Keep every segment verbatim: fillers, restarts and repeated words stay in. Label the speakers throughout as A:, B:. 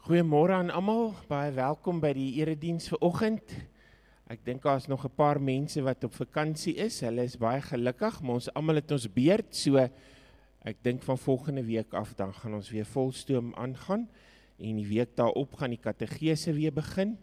A: Goeiemôre aan almal, baie welkom by die erediens vanoggend. Ek dink daar is nog 'n paar mense wat op vakansie is, hulle is baie gelukkig, maar ons almal het ons beurt, so ek dink van volgende week af, dan gaan ons weer volstoom aangaan, en die week daarop gaan die kategese weer begin.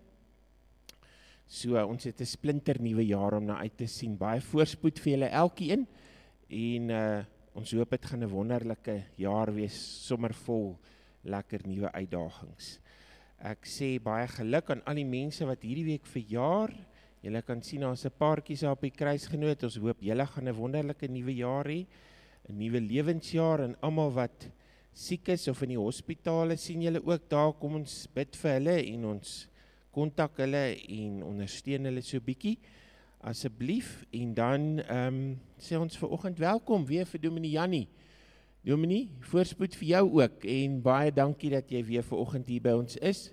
A: So, ons het 'n splinter nuwe jaar om na uit te sien, baie voorspoed vir julle elkeen, en uh, ons hoop het gaan 'n wonderlike jaar wees, sommer vol lekker nuwe uitdagings. Ek sê baie geluk aan al die mense wat hierdie week verjaar. Julle kan sien, daar's 'n paartjies daar op die kruisgenoot. Ons hoop julle gaan 'n wonderlike nuwe jaar hê, 'n nuwe lewensjaar, en almal wat siek is of in die hospitale, sien julle ook daar, kom ons bid vir hulle en ons kontak hulle en ondersteun hulle so bietjie, asseblief. En dan um, sê ons vanoggend welkom weer vir Dominee Jannie. Dominee, voorspoed vir jou ook, en baie dankie dat jy weer vanoggend hier by ons is.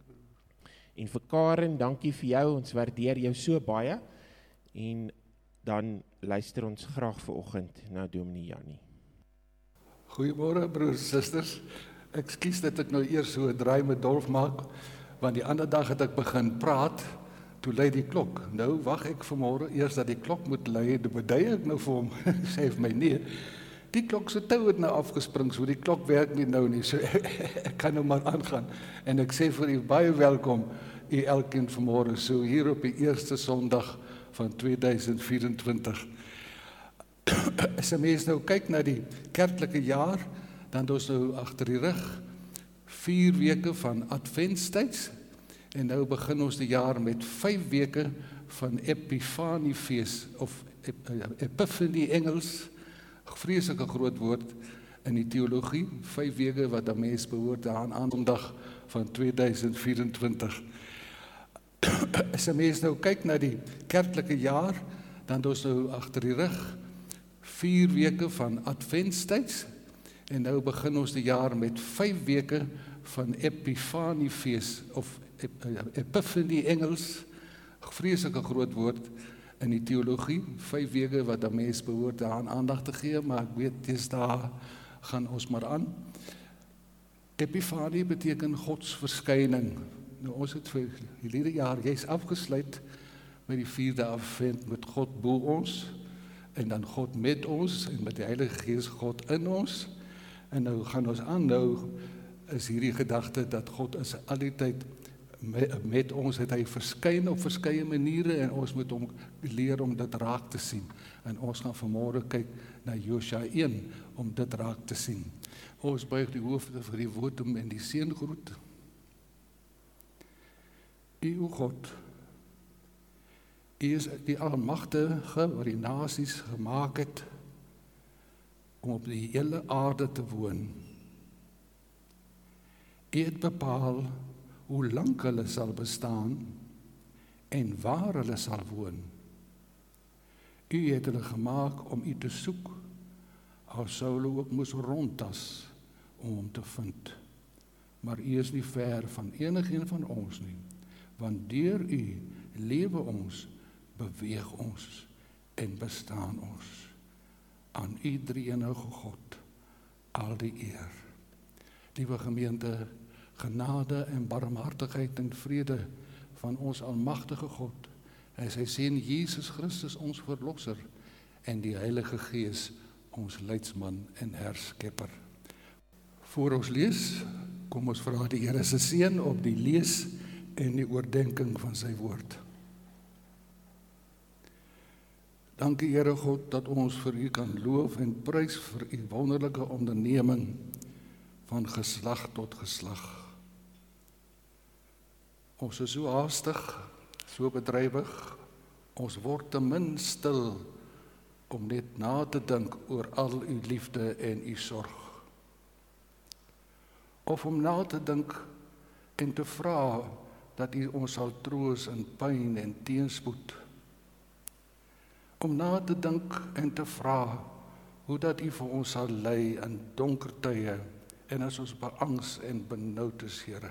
A: En vir Karen, dankie vir jou, ons waardeer jou so baie, en dan luister ons graag vanoggend na Dominee Jannie.
B: Goeiemôre broers en susters, ekskuus dat ek nou eers so 'n draai met Dolf maak, want die ander dag het ek begin praat, toe lui die klok. Nou wag ek vanmôre eers dat die klok moet lui, dan bedui ek nou vir hom, sê vir my nee, die klok se tou het nou afgespring, so die klok werk nie nou nie, so ek kan nou maar aangaan. En ek sê vir u baie welkom, u elkeen vanmôre, so hier op die eerste Sondag van tweeduisend vyf-en-twintig. As 'n mens nou kyk na die kerklike jaar, dan het ons nou agter die rug vier weke van Adventstyds, en nou begin ons die jaar met vyf weke van Epifaniefees, of Epiphany Engels, vreeslike groot woord in die teologie, vyf weke wat 'n mens behoort aan aan Sondag van tweeduisend vyf-en-twintig. As 'n mens nou kyk na die kerklike jaar, dan het ons nou agter die rug vier weke van Adventstyds, en nou begin ons die jaar met vyf weke van Epifaniefees, of Epiphany Engels, vreeslike groot woord in die teologie, vyf weke wat 'n mens behoort aan aandag te gee, maar ek weet, dis daar gaan ons maar aan. Epifanie beteken Gods verskyning. Nou, ons het vir hierdie jaar jy's afgesluit met die vierde advent met God bo ons, en dan God met ons, en met die Heilige Gees God in ons, en nou gaan ons aan, nou is hierdie gedagte dat God is al die tyd met, met ons, het hy verskyn op verskeie maniere, en ons moet hom leer om dit raak te sien, en ons gaan vanmôre kyk na Josua een, om dit raak te sien. Ons buig die hoofde vir die wotum en die seëngroet. U, o God, U is die Almagtige wat die nasies gemaak het om op die hele aarde te woon. U het bepaal hoe lank hulle sal bestaan en waar hulle sal woon. U het hulle gemaak om U te soek, al sou hulle ook moes rondtas om hom te vind. Maar U is nie ver van enigeen van ons nie, want deur U lewe ons, beweeg ons en bestaan ons. Aan U drie-enige God al die eer. Liewe gemeente, genade en barmhartigheid en vrede van ons almagtige God, en sy seun Jesus Christus ons verlosser, en die Heilige Gees ons leidsman en herskepper. Voor ons lees, kom ons vra die Here se seën op die lees en die oordeenking van sy woord. Dankie Here God, dat ons vir U kan loof en prys vir U wonderlike onderneming van geslag tot geslag. Ons is so haastig, so bedrywig, ons word te min stil om net na te dink oor al U liefde en U sorg. Of om na te dink en te vra dat U ons sal troos in pyn en teenspoed. Om na te dink en te vra hoe dat U vir ons sal lei in donker tye en as ons beangs en benoud is, Here.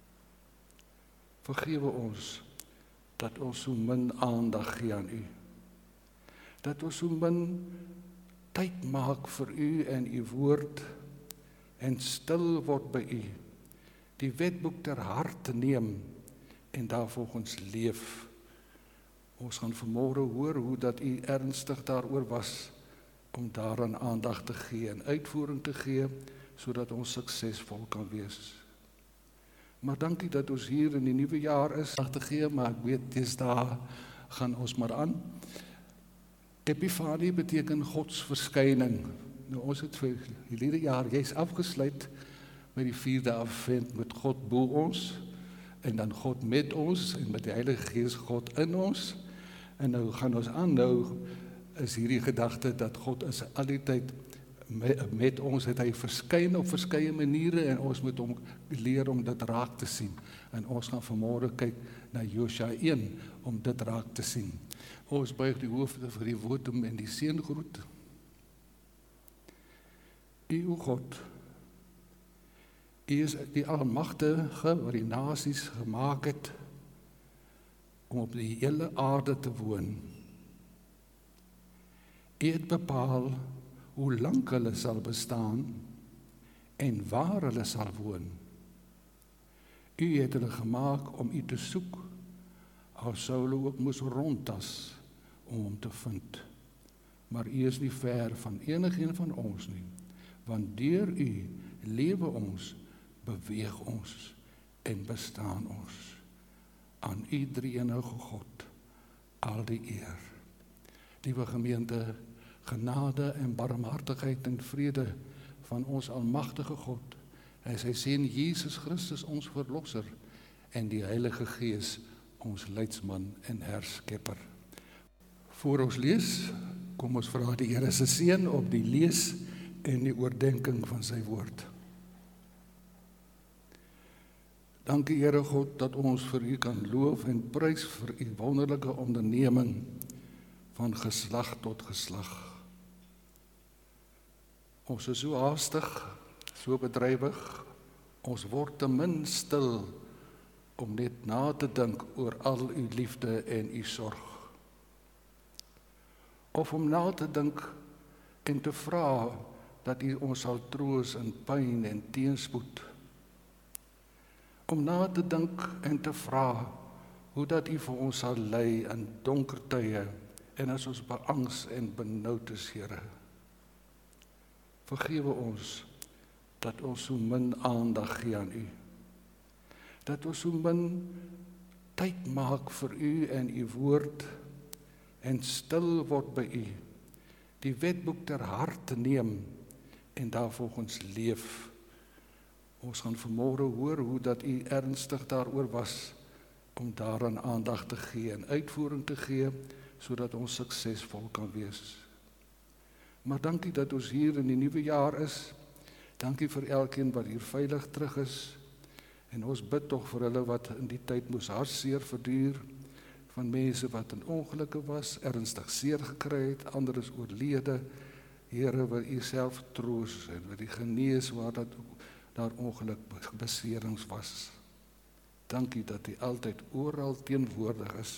B: Vergewe ons dat ons so min aandag gee aan U. Dat ons so min tyd maak vir U en U woord en stil word by U die wetboek ter harte neem en daarvolgens leef. Ons gaan vanmôre hoor hoe dat u ernstig daaroor was om daaraan aandag te gee en uitvoering te gee, sodat ons suksesvol kan wees. Maar dankie dat ons hier in die nuwe jaar is, aandag te gee, maar ek weet, dis daar gaan ons maar aan. Epifanie beteken Gods verskyning. Nou, ons het vir hierdie jaar jy's afgesluit met die vierde advent met God bo ons, en dan God met ons, en met die Heilige Gees God in ons. En nou gaan ons aan, nou is hierdie gedagte dat God is al die tyd met, met ons, het hy verskyn op verskeie maniere, en ons moet hom leer om dit raak te sien. En ons gaan vanmôre kyk na Josua een, om dit raak te sien. Ons buig die hoofde vir die woordom en die seëngroet. U, o God, U is die Almagtige wat die nasies gemaak het om op die hele aarde te woon. U het bepaal hoe lank hulle sal bestaan en waar hulle sal woon. U het hulle gemaak om U te soek, al sou hulle ook moes rondtas om hom te vind. Maar U is nie ver van enigeen van ons nie, want deur U lewe ons, beweeg ons en bestaan ons. Aan U drie-enige God al die eer. Liewe gemeente, genade en barmhartigheid en vrede van ons almagtige God, en sy seun Jesus Christus ons verlosser, en die Heilige Gees ons leidsman en herskepper. Voor ons lees, kom ons vra die Here se seën op die lees en die oordeenking van sy woord. Dankie Here God dat ons vir U kan loof en prys vir U wonderlike onderneming van geslag tot geslag. Ons is so haastig, so bedrywig, ons word te min stil om net na te dink oor al U liefde en U sorg. Of om na te dink en te vra dat U ons sal troos in pyn en teenspoed. Om na te dink en te vra hoe dat U vir ons sal lei in donker tye en as ons beangs en benoud is, Here. Vergewe ons dat ons so min aandag gee aan U. Dat ons so min tyd maak vir U en U woord en stil word by U. Die wetboek ter harte neem en daarvolgens leef. Ons gaan vanmôre hoor hoe dat U ernstig daaroor was om daaraan aandag te gee en uitvoering te gee, sodat ons suksesvol kan wees. Maar dankie dat ons hier in die nuwe jaar is. Dankie vir elkeen wat hier veilig terug is. En ons bid tog vir hulle wat in die tyd moes hartseer verduur, van mense wat in ongelukke was, ernstig seer gekry het, ander is oorlede. Here, wil U self troos en wil U genees waar dat daar ongeluk beserings was. Dankie dat U altyd oral teenwoordig is.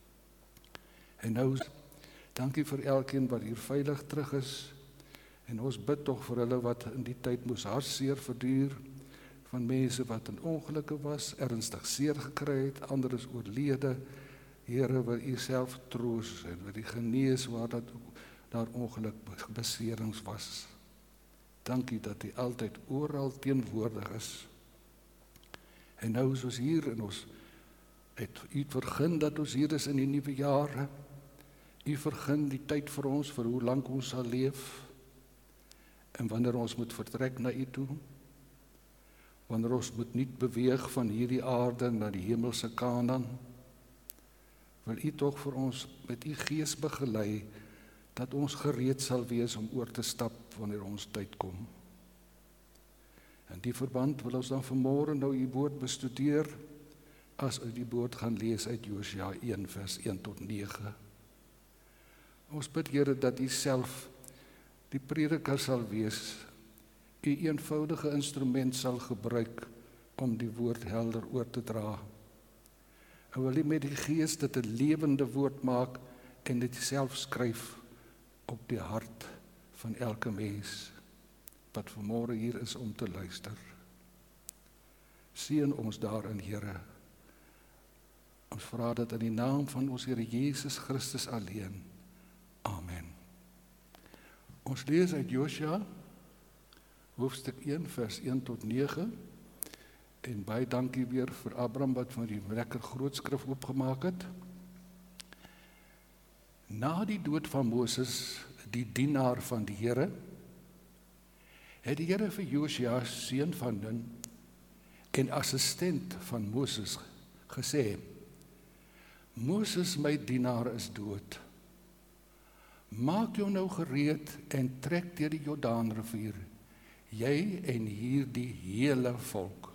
B: En nou, dankie vir elkeen wat hier veilig terug is. En ons bid tog vir hulle wat in die tyd moes hartseer verduur, van mense wat in ongelukke was, ernstig seer gekry het, ander is oorlede. Here, wil U self troos en wil U genees waar dat daar ongeluk beserings was. Dankie dat U altyd oral teenwoordig is. En nou is ons hier en ons het U vergun dat ons hier is in die nuwe jare. U vergun die tyd vir ons, vir hoe lank ons sal leef, en wanneer ons moet vertrek na U toe, wanneer ons moet niet beweeg van hierdie aarde na die hemelse Kanaan, wil U tog vir ons met U Gees begelei, dat ons gereed sal wees om oor te stap wanneer ons tyd kom. In die verband wil ons dan vanmôre nou U woord bestudeer, as u die woord gaan lees uit Josua een vers een tot nege. Ons bid Here dat U self die prediker sal wees, U eenvoudige instrument sal gebruik om die woord helder oor te dra. En wil U met die Gees dit 'n lewende woord maak en dit self skryf op die hart van elke mens wat vanmôre hier is om te luister. Seën ons daarin, Here. Ons vra dit in die naam van ons Here Jesus Christus alleen. Amen. Ons lees uit Josua, hoofstuk een, vers een tot nege, en baie dankie weer vir Abraham wat van die lekker grootskrif oopgemaak het. Na die dood van Moses, die dienaar van die Here, het die Here vir Josua, seun van Nun, en assistent van Moses, gesê, Moses, my dienaar, is dood. Maak jou nou gereed en trek deur die Jordaanrivier, jy en hierdie hele volk.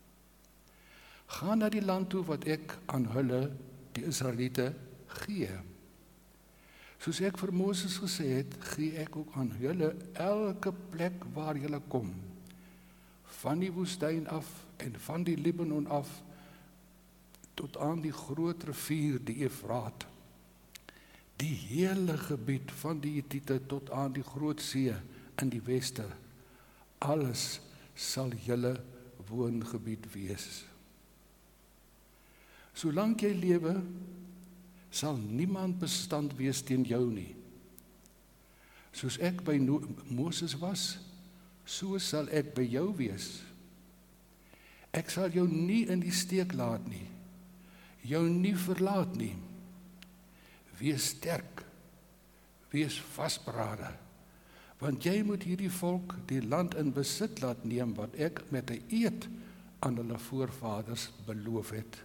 B: Ga na die land toe wat ek aan hulle, die Israeliete, gee. Soos ek vir Moses gesê het, gee ek ook aan julle elke plek waar julle kom, van die woestyn af en van die Libanon af, tot aan die groot rivier, die Efraat, die hele gebied van die Hittite tot aan die groot see in die weste, alles sal julle woongebied wees. Solank jy lewe, sal niemand bestand wees teen jou nie. Soos ek by Moses was, so sal ek by jou wees. Ek sal jou nie in die steek laat nie, jou nie verlaat nie. Wees sterk, wees vasberade, want jy moet hierdie volk die land in besit laat neem wat ek met 'n eed aan hulle voorvaders beloof het.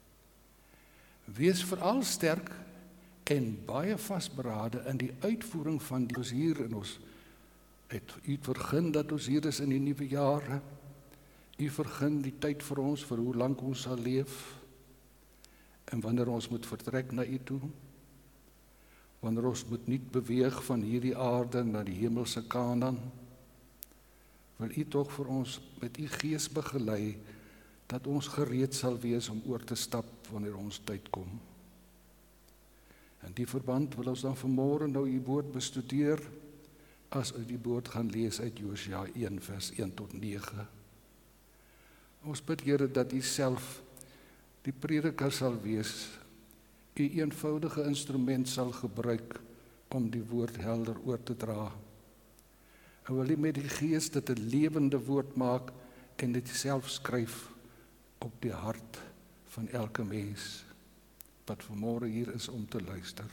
B: Wees veral sterk en baie vasberade in die uitvoering van die ons hier in ons het u vergun dat ons hier is in die nuwe jare. U vergun die tyd vir ons vir hoe lank ons sal leef en wanneer ons moet vertrek na u toe. Wanneer ons moet nie beweeg van hierdie aarde na die hemelse Kanaan, wil u tog vir ons met u gees begelei, dat ons gereed sal wees om oor te stap wanneer ons tyd kom. In die verband wil ons dan vanmôre nou u woord bestudeer, as u die woord gaan lees uit Josua een, vers een tot nege. Ons bid, Here, dat u self die prediker sal wees, u eenvoudige instrument sal gebruik om die woord helder oor te dra. En wil u met die gees dit 'n lewende woord maak en dit self skryf op die hart van elke mens wat vanmôre hier is om te luister.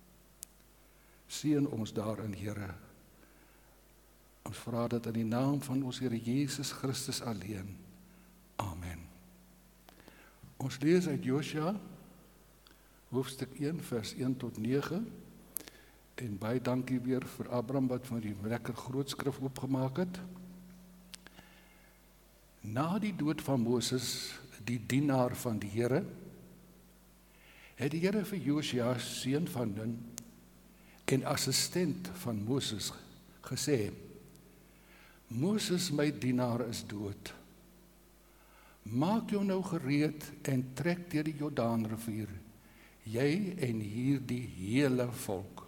B: Seën ons daarin, Here. Ons vra dit in die naam van ons Here Jesus Christus alleen. Amen. Ons lees uit Josua, hoofstuk een, vers een tot nege, en baie dankie weer vir Abraham wat van die lekker grootskrif oopgemaak het. Na die dood van Moses, die dienaar van die Here, het die Here vir Josua, seun van Nun, en assistent van Moses, gesê, Moses, my dienaar, is dood. Maak jou nou gereed en trek deur die Jordaanrivier, jy en hierdie hele volk.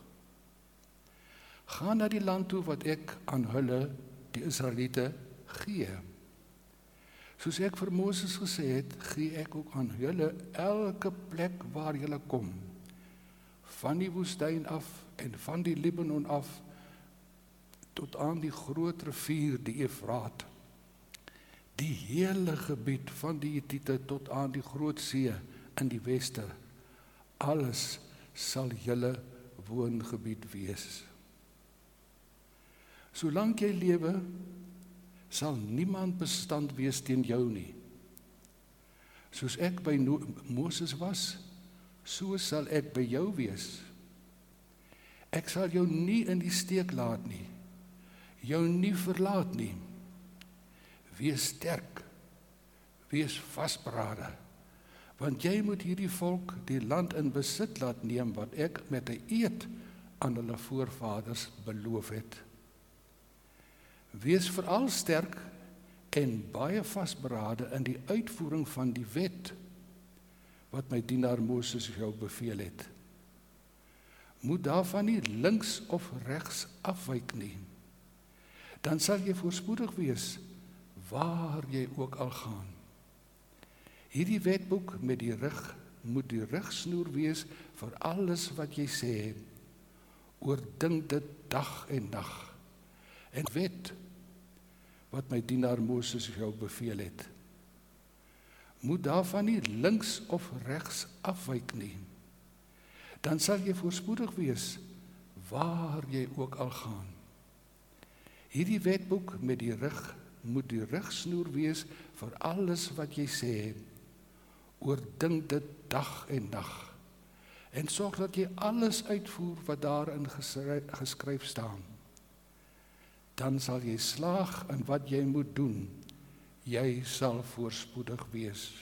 B: Ga na die land toe wat ek aan hulle, die Israeliete, gee. Soos ek vir Moses gesê het, gee ek ook aan julle elke plek waar julle kom, van die woestyn af en van die Libanon af, tot aan die groot rivier, die Efraat, die hele gebied van die Hittite tot aan die groot see in die weste, alles sal julle woongebied wees. Solank jy lewe, sal niemand bestand wees teen jou nie. Soos ek by Moses was, so sal ek by jou wees. Ek sal jou nie in die steek laat nie, jou nie verlaat nie. Wees sterk, wees vasberade, want jy moet hierdie volk die land in besit laat neem wat ek met 'n eed aan hulle voorvaders beloof het. Wees veral sterk en baie vasberade in die uitvoering van die wet wat my dienaar Moses jou beveel het. Moet daarvan nie links of regs afwyk nie. Dan sal jy voorspoedig wees waar jy ook al gaan. Hierdie wetboek met die rig, moet die rigsnoer wees vir alles wat jy sê. Oordink dit dag en nag. En wet wat my dienaar Moses jou beveel het. Moet daarvan nie links of regs afwyk nie. Dan sal jy voorspoedig wees waar jy ook al gaan. Hierdie wetboek met die rig, moet die rigsnoer wees vir alles wat jy sê. Oordink dit dag en nag. En sorg dat jy alles uitvoer wat daarin geskryf staan. Dan sal jy slaag in wat jy moet doen. Jy sal voorspoedig wees.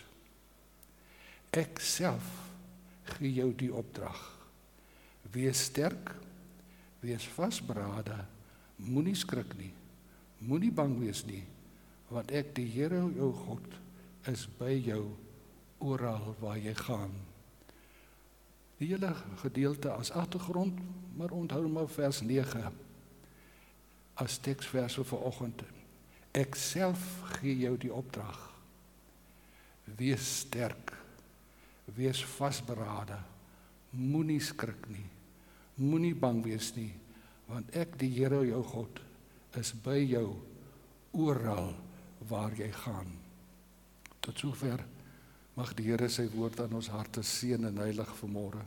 B: Ek self gee jou die opdrag. Wees sterk, wees vasberade, moenie skrik nie, moenie bang wees nie, want ek die Here jou God is by jou oral waar jy gaan. Die hele gedeelte as agtergrond, maar onthou maar vers nege as teksvers vir vanoggend. Ek self gee jou die opdrag. Wees sterk, wees vasberade, moenie skrik nie, moenie bang wees nie, want ek die Here jou God is by jou oral waar jy gaan. Tot sover mag die Here sy woord aan ons harte seën en heilig vanmôre.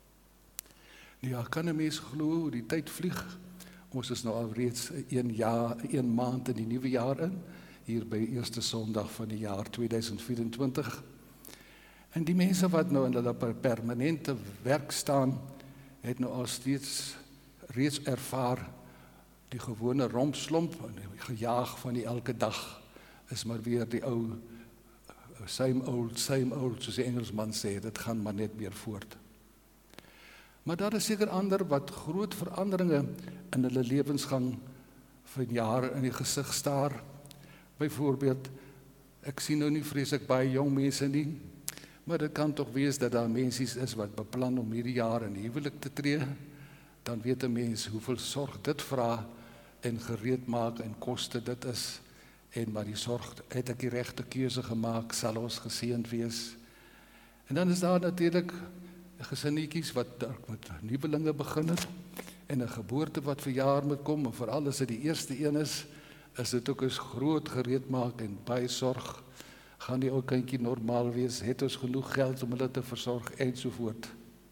B: Ja, kan 'n mens glo hoe die tyd vlieg? Ons is nou al reeds een jaar, een maand in die nuwe jaar in, hier by eerste Sondag van die jaar tweeduisend vyf-en-twintig. En die mense wat nou in hulle permanente werk staan, het nou al steeds reeds ervaar die gewone rompslomp, die gejaag van die elke dag, is maar weer die ou, same old, same old, soos die Engelsman sê, dit gaan maar net weer voort. Maar daar is seker ander wat groot veranderinge in hulle lewensgang van jare in die gesig staar. Byvoorbeeld, ek sien nou nie vreeslik baie jong mense nie, maar dit kan tog wees dat daar mense is wat beplan om hierdie jaar in huwelik te tree. Dan weet 'n mens hoeveel sorg dit vra en gereed maak en koste dit is. En maar die sorg, het ek die regte keuse gemaak, sal ons geseënd wees. En dan is daar natuurlik gesinnetjies wat met nuwelinge begin het en 'n geboorte wat vir jaar moet kom, en veral as dit die eerste een is, is dit ook 'n groot gereed maak en baie sorg. Gaan die ou kindjie normaal wees? Het ons genoeg geld om hulle te versorg ensovoort.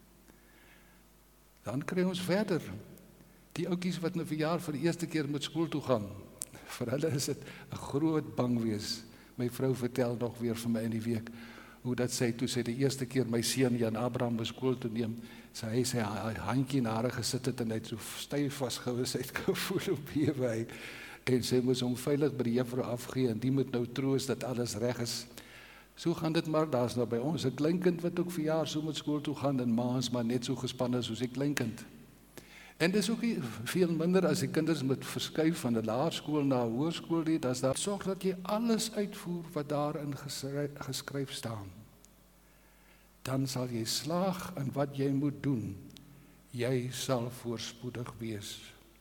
B: Dan kry ons verder die ouetjies wat nou vir jaar vir die eerste keer met skool toe gaan. Vir hulle is dit 'n groot bang wees. My vrou vertel nog weer vir my in die week hoe dat sy toe sy die eerste keer my seun Jan Abraham by skool toe neem, sy hy sy handjie na haar gesit het en hy het so styf vasgehou, sy het gevoel op bewe. En sy moes hom veilig by die juffrou afgee en die moet nou troos dat alles reg is. So gaan dit maar, daar's nou by ons 'n kleinkind wat ook vir jaar so met skool toe gaan en maans maar net so gespanne soos die kleinkind. En dis ook nie veel minder as die kinders moet verskuif van 'n laerskool na 'n hoërskool nie, dat daar sorg dat jy alles uitvoer wat daarin geskryf staan. Dan sal jy slaag in wat jy moet doen. Jy sal voorspoedig wees.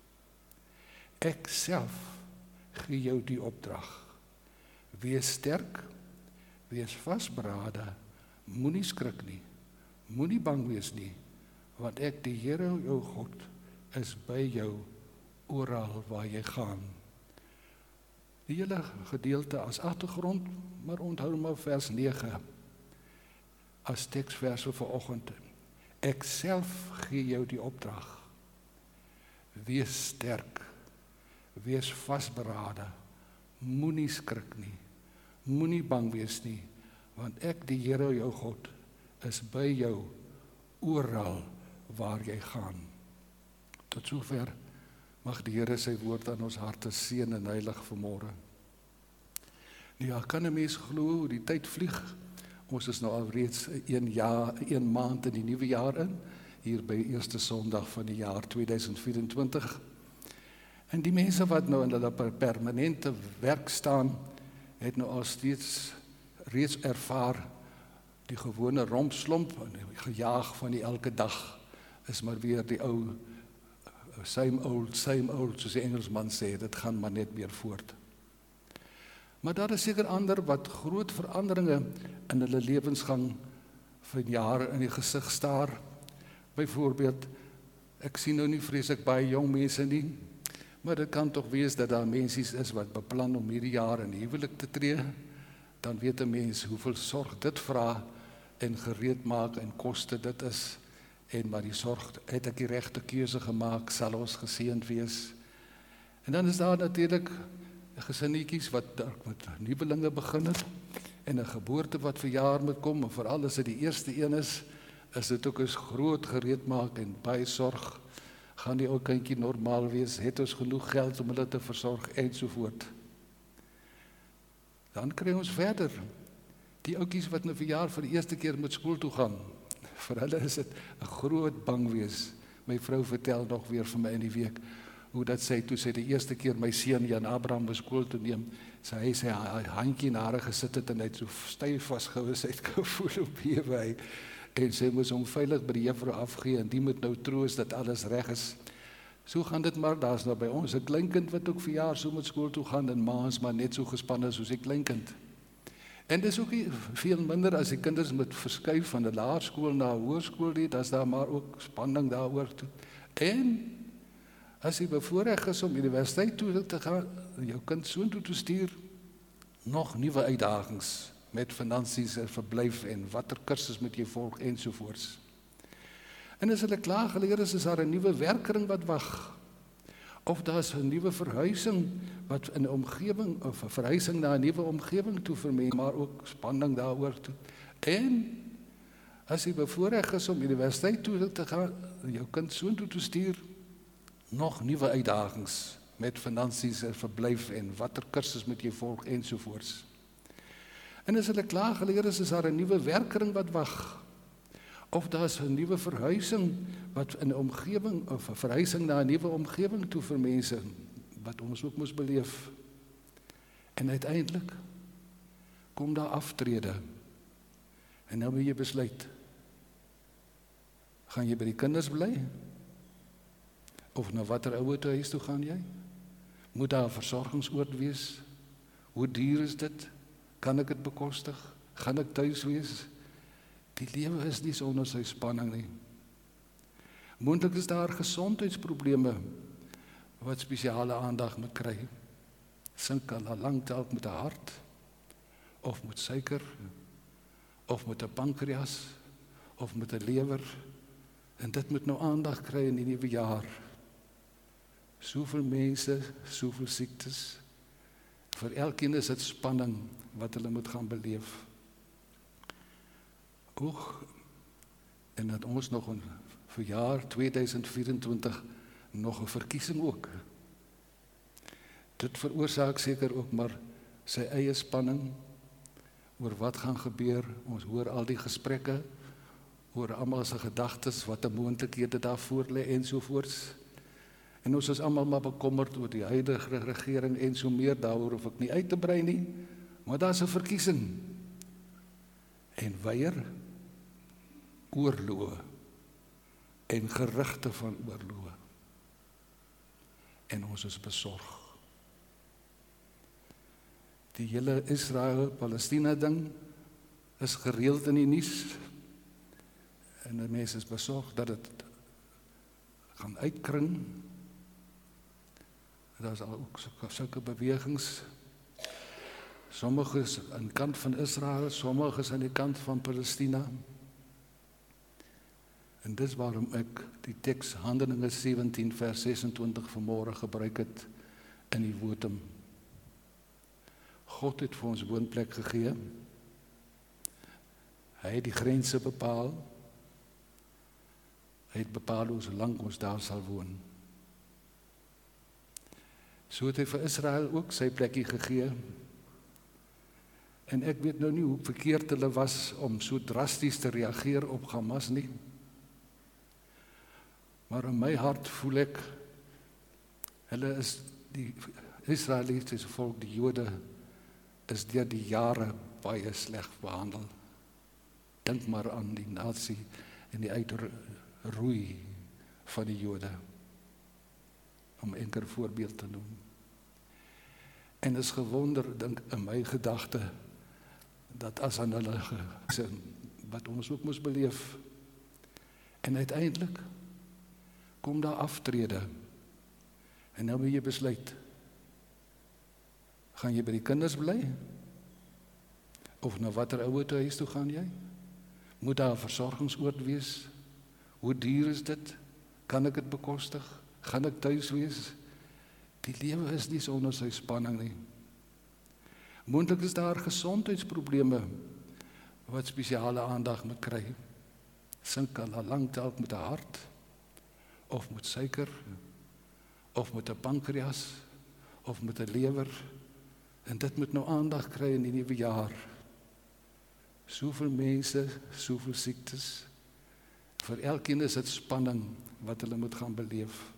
B: Ek self gee jou die opdrag. Wees sterk, wees vasberade, moenie skrik nie, moenie bang wees nie, want ek die Here jou God is by jou oral waar jy gaan. Die hele gedeelte as agtergrond, maar onthou maar vers nege as teksvers vir vanoggend. Ek self gee jou die opdrag. Wees sterk, wees vasberade, moenie skrik nie, moenie bang wees nie, want ek die Here jou God is by jou oral waar jy gaan. Tot sover mag die Here sy woord aan ons harte seën en heilig vanmôre. Ja, kan 'n mens glo hoe die tyd vlieg? Ons is nou al reeds een jaar, een maand in die nuwe jaar in, hier by eerste Sondag van die jaar tweeduisend vyf-en-twintig. En die mense wat nou in hulle permanente werk staan, het nou al steeds reeds ervaar die gewone rompslomp, die gejaag van die elke dag, is maar weer die ou, same old, same old, soos die Engelsman sê, dit gaan maar net weer voort. Maar daar is seker ander wat groot veranderinge in hulle lewensgang van jare in die gesig staar. Byvoorbeeld, ek sien nou nie vreeslik baie jong mense nie, maar dit kan tog wees dat daar mense is wat beplan om hierdie jaar in huwelik te tree. Dan weet 'n mens hoeveel sorg dit vra en gereed maak en koste dit is. En maar die sorg, het ek die regte keuse gemaak, sal ons geseënd wees. En dan is daar natuurlik gesinnetjies wat met nuwelinge begin het en 'n geboorte wat vir jaar moet kom, en veral as dit die eerste een is, is dit ook 'n groot gereed maak en baie sorg. Gaan die ou kindjie normaal wees? Het ons genoeg geld om hulle te versorg ensovoort. Dan kry ons verder die ouetjies wat nou vir jaar vir die eerste keer met skool toe gaan. Vir hulle is dit 'n groot bang wees. My vrou vertel nog weer vir my in die week hoe dat sy toe sy die eerste keer my seun Jan Abraham by skool toe neem, sy hy sy handjie na haar gesit het en hy het so styf vasgehou, sy het gevoel op bewe hy. En sy moes hom veilig by die juffrou afgee en die moet nou troos dat alles reg is. So gaan dit maar, daar's nou by ons 'n kleinkind wat ook vir jaar so met skool toe gaan en maans maar net so gespanne soos die kleinkind. En dis ook nie veel minder as die kinders moet verskuif van 'n laerskool na 'n hoërskool nie, dan's daar maar ook spanning daaroor toe. En as jy bevoorreg is om universiteit toe te gaan, jou kind soontoe te stuur, nog nuwe uitdagings met finansies en verblyf en watter kursus moet jy volg ensovoorts. En as hulle klaar geleer is, is daar 'n nuwe werkring wat wag. Of daar's 'n nuwe verhuising wat in 'n omgewing of 'n verhuising na 'n nuwe omgewing toe vir mense, maar ook spanning daaroor toe. En as jy bevoorreg is om universiteit toe te gaan, jou kind soontoe te stuur, nog nuwe uitdagings met finansies en verblyf en watter kursus moet jy volg ensovoorts. En as hulle klaar geleer is, is daar 'n nuwe werkring wat wag. Of daar's 'n nuwe verhuising wat in 'n omgewing of 'n verhuising na 'n nuwe omgewing toe vir mense wat ons ook moes beleef. En uiteindelik kom daar aftrede. En nou moet jy besluit. Gaan jy by die kinders bly? Of na watter ouerhuis toe gaan jy? Moet daar 'n versorgingsoord wees? Hoe duur is dit? Kan ek dit bekostig? Gaan ek tuis wees? Die lewe is nie sonder sy spanning nie. Moontlik is daar gesondheidsprobleme wat spesiale aandag moet kry. Sink al lank dalk met 'n hart, of met suiker, of met 'n pankreas, of met 'n lewer, en dit moet nou aandag kry in die nuwe jaar. Soveel mense, soveel siektes. Vir elkeen is dit spanning wat hulle moet gaan beleef. Oeg, en dat ons nog een, vir jaar tweeduisend vyf-en-twintig nog 'n verkiesing ook. Dit veroorsaak seker ook maar sy eie spanning oor wat gaan gebeur. Ons hoor al die gesprekke oor almal se gedagtes, wat 'n moontlikhede daar voor lê ensovoorts. En ons is almal maar bekommerd oor die huidige regering en so meer, daaroor hoef ek nie uit te brei nie, maar daar's 'n verkiesing. En weier oorloë en gerugte van oorloë. En ons is besorg. Die hele Israel-Palestina ding is gereeld in die nuus. En die mense is besorg dat dit gaan uitkring. Daar is al ook sulke bewegings. Sommige is aan die kant van Israel, sommige is aan die kant van Palestina. En dis waarom ek die teks Handelinge sewentien vers ses-en-twintig vanmôre gebruik het in die wotum. God het vir ons woonplek gegee. Hy het die grense bepaal. Hy het bepaal hoe lank ons daar sal woon. So het hy vir Israel ook sy plekkie gegee. En ek weet nou nie hoe verkeerd hulle was om so drasties te reageer op Hamas nie. Maar in my hart voel ek, hulle is die Israelitiese volk, die Jode, is deur die jare baie sleg behandel. Dink maar aan die nasie en die uitroei van die Jode, om enker voorbeeld te noem. En is gewonder, dink in my gedagte, dat as aan hulle gesin, wat ons ook moes beleef. En uiteindelik kom daar aftrede. En nou moet jy besluit, gaan jy by die kinders bly? Of na watter ouerhuis toe gaan jy? Moet daar 'n versorgingsoord wees? Hoe duur is dit? Kan ek dit bekostig? Gaan ek tuis wees? Die lewe is nie sonder sy spanning nie. Moontlik is daar gesondheidsprobleme wat spesiale aandag moet kry. Sink al lank dalk met 'n hart, of met suiker, of met 'n pankreas, of met 'n lewer, en dit moet nou aandag kry in die nuwe jaar. Soveel mense, soveel siektes. Vir elkeen is dit spanning wat hulle moet gaan beleef.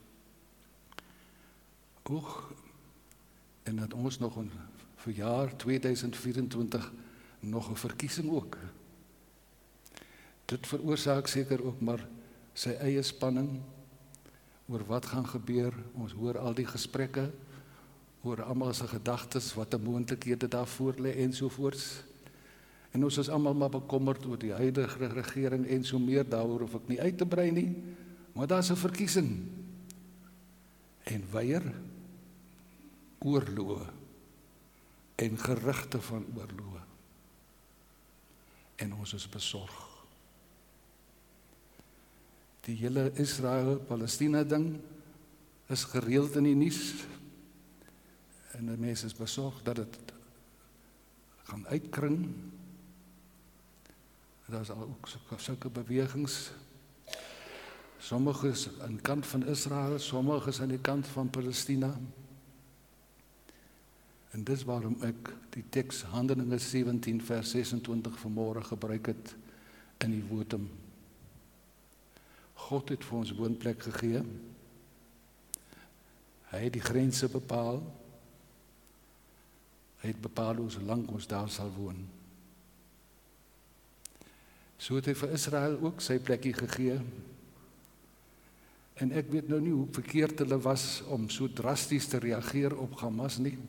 B: Oeg, en dat ons nog in vir jaar tweeduisend vyf-en-twintig nog 'n verkiesing ook. Dit veroorsaak seker ook maar sy eie spanning oor wat gaan gebeur. Ons hoor al die gesprekke oor almal se gedagtes, wat 'n moontlikhede daar voor lê ensovoorts. En ons is almal maar bekommerd oor die huidige regering en so meer, daaroor hoef ek nie uit te brei nie, maar daar's 'n verkiesing. En weier oorloë en gerugte van oorloë. En ons is besorg. Die hele Israel-Palestina ding is gereeld in die nuus. En die mense is besorg dat dit gaan uitkring. Daar is al ook sulke bewegings. Sommige is aan die kant van Israel, sommige is aan die kant van Palestina. En dis waarom ek die teks Handelinge sewentien vers ses-en-twintig vanmôre gebruik het in die wotum. God het vir ons woonplek gegee. Hy het die grense bepaal. Hy het bepaal hoe so lank ons daar sal woon. So het hy vir Israel ook sy plekkie gegee. En ek weet nou nie hoe verkeerd hulle was om so drasties te reageer op Hamas nie.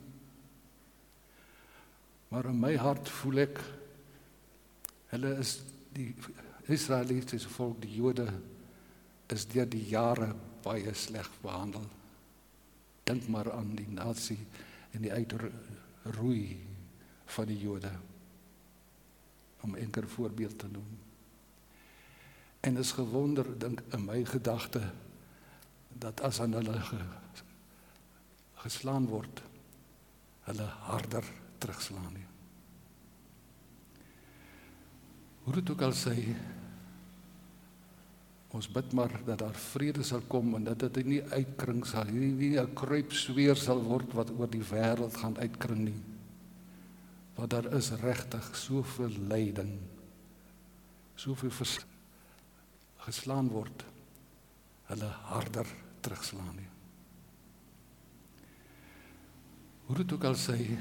B: Maar in my hart voel ek, hulle is die Israelitiese volk, die Jode, is deur die jare baie sleg behandel. Dink maar aan die nasie en die uitroei van die Jode, om enker voorbeeld te noem. En is gewonder, dink in my gedagte, dat as aan hulle ge, geslaan word, hulle harder terugslaan nie. Hoe dit ook al sê, ons bid maar dat daar vrede sal kom en dat dit nie uitkring sal, nie 'n kruipsweer sal word wat oor die wêreld gaan uitkring nie. Want daar is regtig soveel lyding, soveel vers geslaan word, hulle harder terugslaan nie. Hoe dit ook al sê,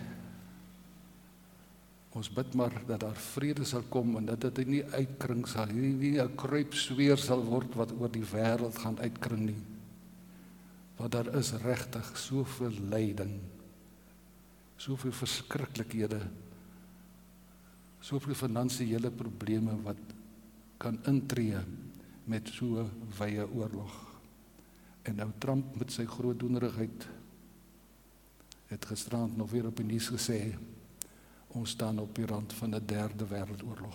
B: ons bid maar dat daar vrede sal kom en dat dit nie uitkring sal, nie 'n kruipsweer sal word wat oor die wêreld gaan uitkring nie. Want daar is regtig soveel lyding, soveel verskriklikhede, soveel finansiële probleme wat kan intree met so 'n wye oorlog. En nou Trump met sy grootdoenerigheid het gisterand nog weer op die nuus gesê, ons staan op die rand van 'n derde wêreldoorlog.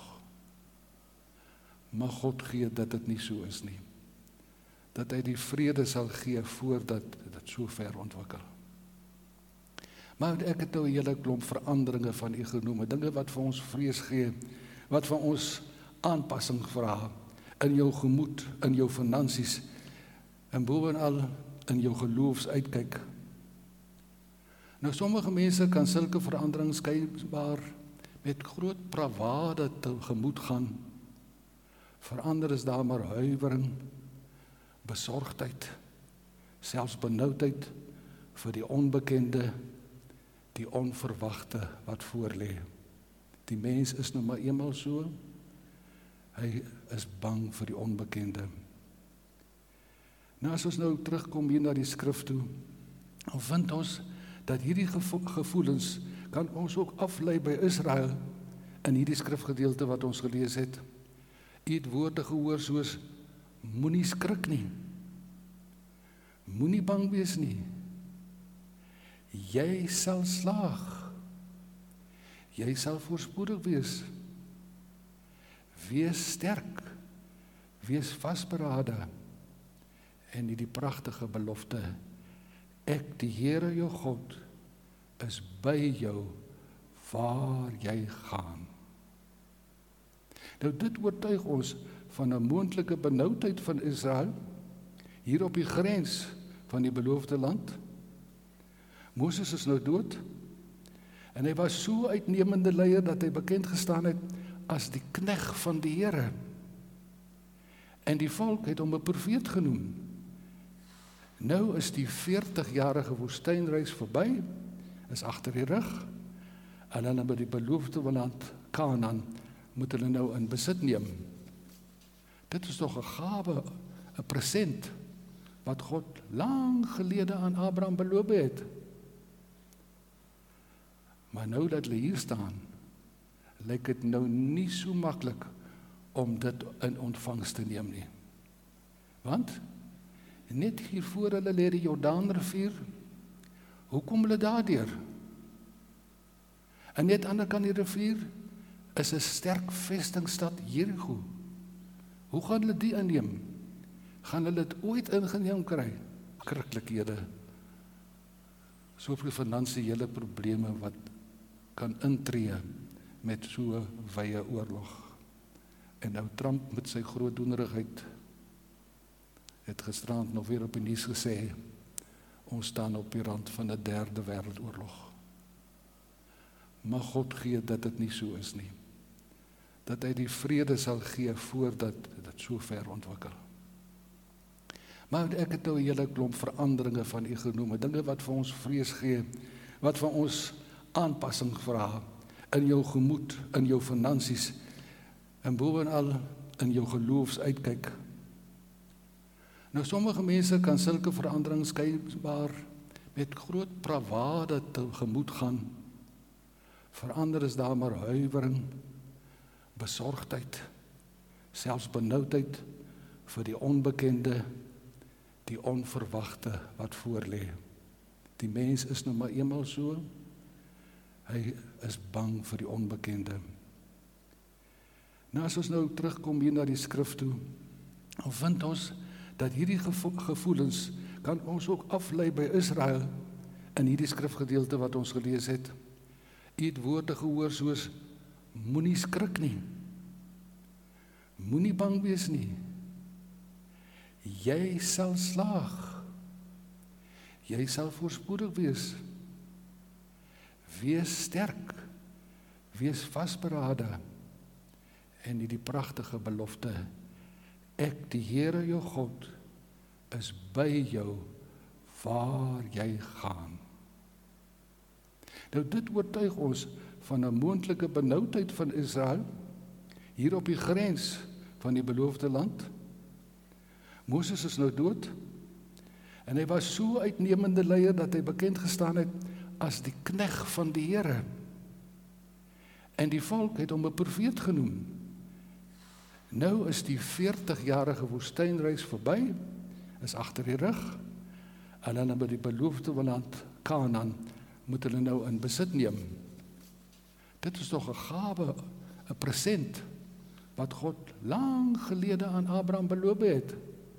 B: Mag God gee dat dit nie so is nie. Dat hy die vrede sal gee voordat dit so ver ontwikkel. Maar ek het nou 'n hele klomp veranderinge van u genoem, dinge wat vir ons vrees gee, wat vir ons aanpassing vra in jou gemoed, in jou finansies, en bovenal in jou geloofsuitkyk. Nou sommige mense kan sulke veranderings skynbaar met groot bravade tegemoet gaan. Vir ander is daar maar huiwering, besorgdheid, selfs benoudheid vir die onbekende, die onverwagte wat voorlê. Die mens is nou maar eenmal so, hy is bang vir die onbekende. Nou as ons nou terugkom hier na die skrif toe, dan vind ons dat hierdie gevo gevoelens kan ons ook aflei by Israel in hierdie skrifgedeelte wat ons gelees het. U het woorde gehoor soos, moenie skrik nie, moenie bang wees nie, jy sal slaag, jy sal voorspoedig wees, wees sterk, wees vasberade, en die pragtige belofte, ek die Here jou God, is by jou, waar jy gaan. Nou dit oortuig ons van 'n moontlike benoudheid van Israel, hier op die grens van die beloofde land. Moses is nou dood, en hy was so uitnemende leier, dat hy bekend gestaan het, as die knegg van die Here. En die volk het hom 'n profeet genoem. Nou is die veertigjarige woestynreis verby, is agter die rug, en hulle by die beloofde land Kanaan moet hulle nou in besit neem. Dit is toch 'n gawe, 'n present, wat God lang gelede aan Abraham beloof het. Maar nou dat hulle hier staan, lyk dit nou nie so maklik om dit in ontvangs te neem nie. Want net hier voor hulle lê die Jordaanrivier. Hoe kom hulle daardeur? En net aan die ander kant die rivier is 'n sterk vestingstad Jerigo. Hoe gaan hulle die inneem? Gaan hulle dit ooit ingeneem kry? Krikkelikhede. Soveel finansiële probleme wat kan intree met so 'n wye oorlog. En nou Trump met sy grootdoenerigheid het gisterand nog weer op die nuus gesê, ons staan op die rand van 'n derde wêreldoorlog. Maar God gee dat dit nie so is nie. Dat hy die vrede sal gee voordat dit so ver ontwikkel. Maar ek het nou 'n hele klomp veranderinge van u genoem, dinge wat vir ons vrees gee, wat vir ons aanpassing vra in jou gemoed, in jou finansies, en bovenal in jou geloofsuitkyk. Nou sommige mense kan sulke veranderings skynbaar met groot bravade tegemoet gaan. Vir ander is daar maar huiwering, besorgdheid, selfs benoudheid vir die onbekende, die onverwagte wat voorlê. Die mens is nou maar eenmal so, hy is bang vir die onbekende. Nou as ons nou terugkom hier na die skrif toe, dan vind ons dat hierdie gevo gevoelens kan ons ook aflei by Israel in hierdie skrifgedeelte wat ons gelees het. U het woorde gehoor soos, moenie skrik nie, moenie bang wees nie, jy sal slaag, jy sal voorspoedig wees, wees sterk, wees vasberade, en die pragtige belofte, ek die Here jou God, is by jou, waar jy gaan. Nou dit oortuig ons van 'n moontlike benoudheid van Israel, hier op die grens van die beloofde land. Moses is nou dood, en hy was so uitnemende leier, dat hy bekend gestaan het, as die knegg van die Here. En die volk het hom 'n profeet genoem. Nou is die veertigjarige woestynreis verby, is agter die rug, en dan by die beloofde land Kanaan moet hulle nou in besit neem. Dit is toch 'n gawe, 'n present, wat God lang gelede aan Abraham beloof het.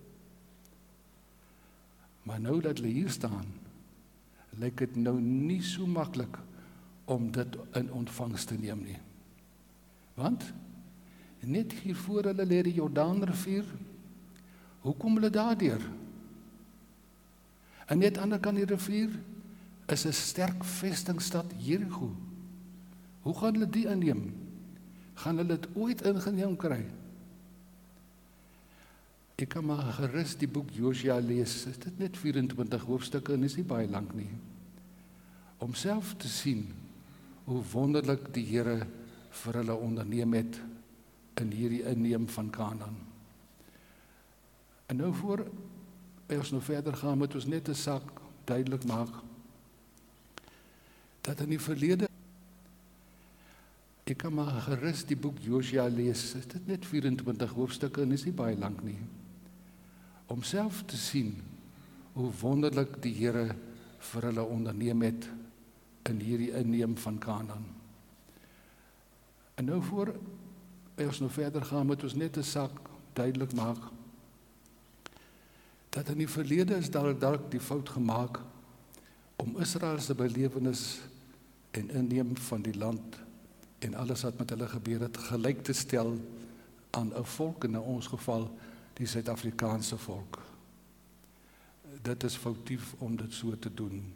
B: Maar nou dat hulle hier staan, lyk dit nou nie so maklik om dit in ontvangs te neem nie. Want net hier voor hulle lê die Jordaanrivier. Hoe kom hulle daardeur? En net aan die ander kant die rivier is 'n sterk vestingstad Jerigo. Hoe gaan hulle die inneem? Gaan hulle dit ooit ingeneem kry? Ek kan maar gerus die boek Josua lees. Dit is net vyf-en-twintig hoofstukke en is nie baie lank nie. Om self te sien hoe wonderlik die Here vir hulle onderneem het in hierdie inneem van Kanaan. En nou voor ons nou verder gaan, moet ons net 'n saak duidelik maak. dat in die verlede, ek kan maar gerus die boek Josua lees, dit is net vyf-en-twintig hoofstukke en is nie baie lank nie, om self te sien hoe wonderlik die Here vir hulle onderneem het in hierdie inneem van Kanaan. En nou voor ons nou verder gaan, moet ons net 'n saak duidelik maak, dat in die verlede is dalk dalk die fout gemaak om Israel se belewenis en inneem van die land en alles wat met hulle gebeur het gelyk te stel aan 'n volk, in ons geval die Suid-Afrikaanse volk. Dit is foutief om dit so te doen.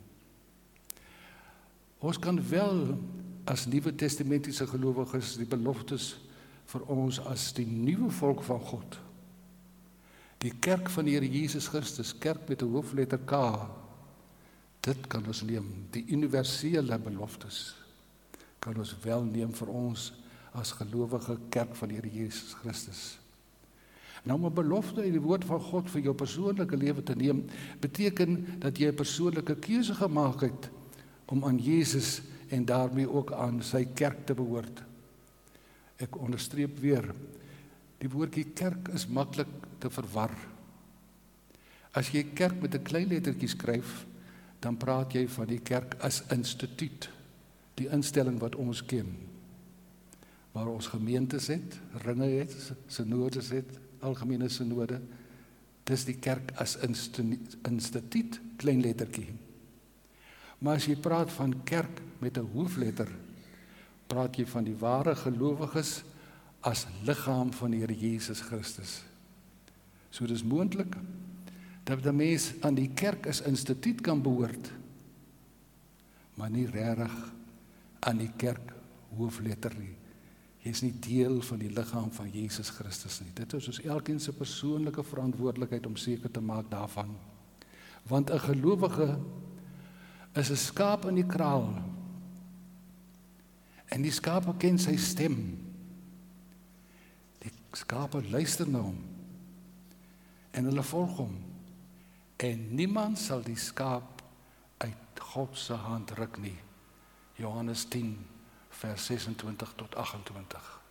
B: Ons kan wel as Nuwe Testamentiese gelowiges die beloftes vir ons as die nuwe volk van God, die kerk van die Here Jesus Christus, kerk met 'n hoofletter K, dit kan ons neem, die universele beloftes, kan ons wel neem vir ons as gelowige kerk van die Here Jesus Christus. Nou om 'n belofte uit die woord van God vir jou persoonlike lewe te neem, beteken dat jy 'n persoonlike keuse gemaak het om aan Jesus en daarmee ook aan sy kerk te behoort. Ek onderstreep weer, die woordjie kerk is maklik te verwar. As jy kerk met 'n klein lettertjie skryf, dan praat jy van die kerk as instituut, die instelling wat ons ken, waar ons gemeentes het, ringe het, synodes het, algemene synode, dis die kerk as instituut, klein lettertjie. Maar as jy praat van kerk met 'n hoofletter, praat jy van die ware gelowiges as liggaam van die Here Jesus Christus. So dis moontlik dat 'n mens aan die kerk as instituut kan behoort, maar nie regtig aan die kerk hoofletter nie. Jy is nie deel van die liggaam van Jesus Christus nie. Dit is ons elkeen se persoonlike verantwoordelikheid om seker te maak daarvan. Want 'n gelowige is 'n skaap in die kraal. En die skape ken sy stem. Die skape luister na hom. En hulle volg hom. En niemand sal die skaap uit God se hand ruk nie. Johannes tien vers sesentwintig tot agentwintig.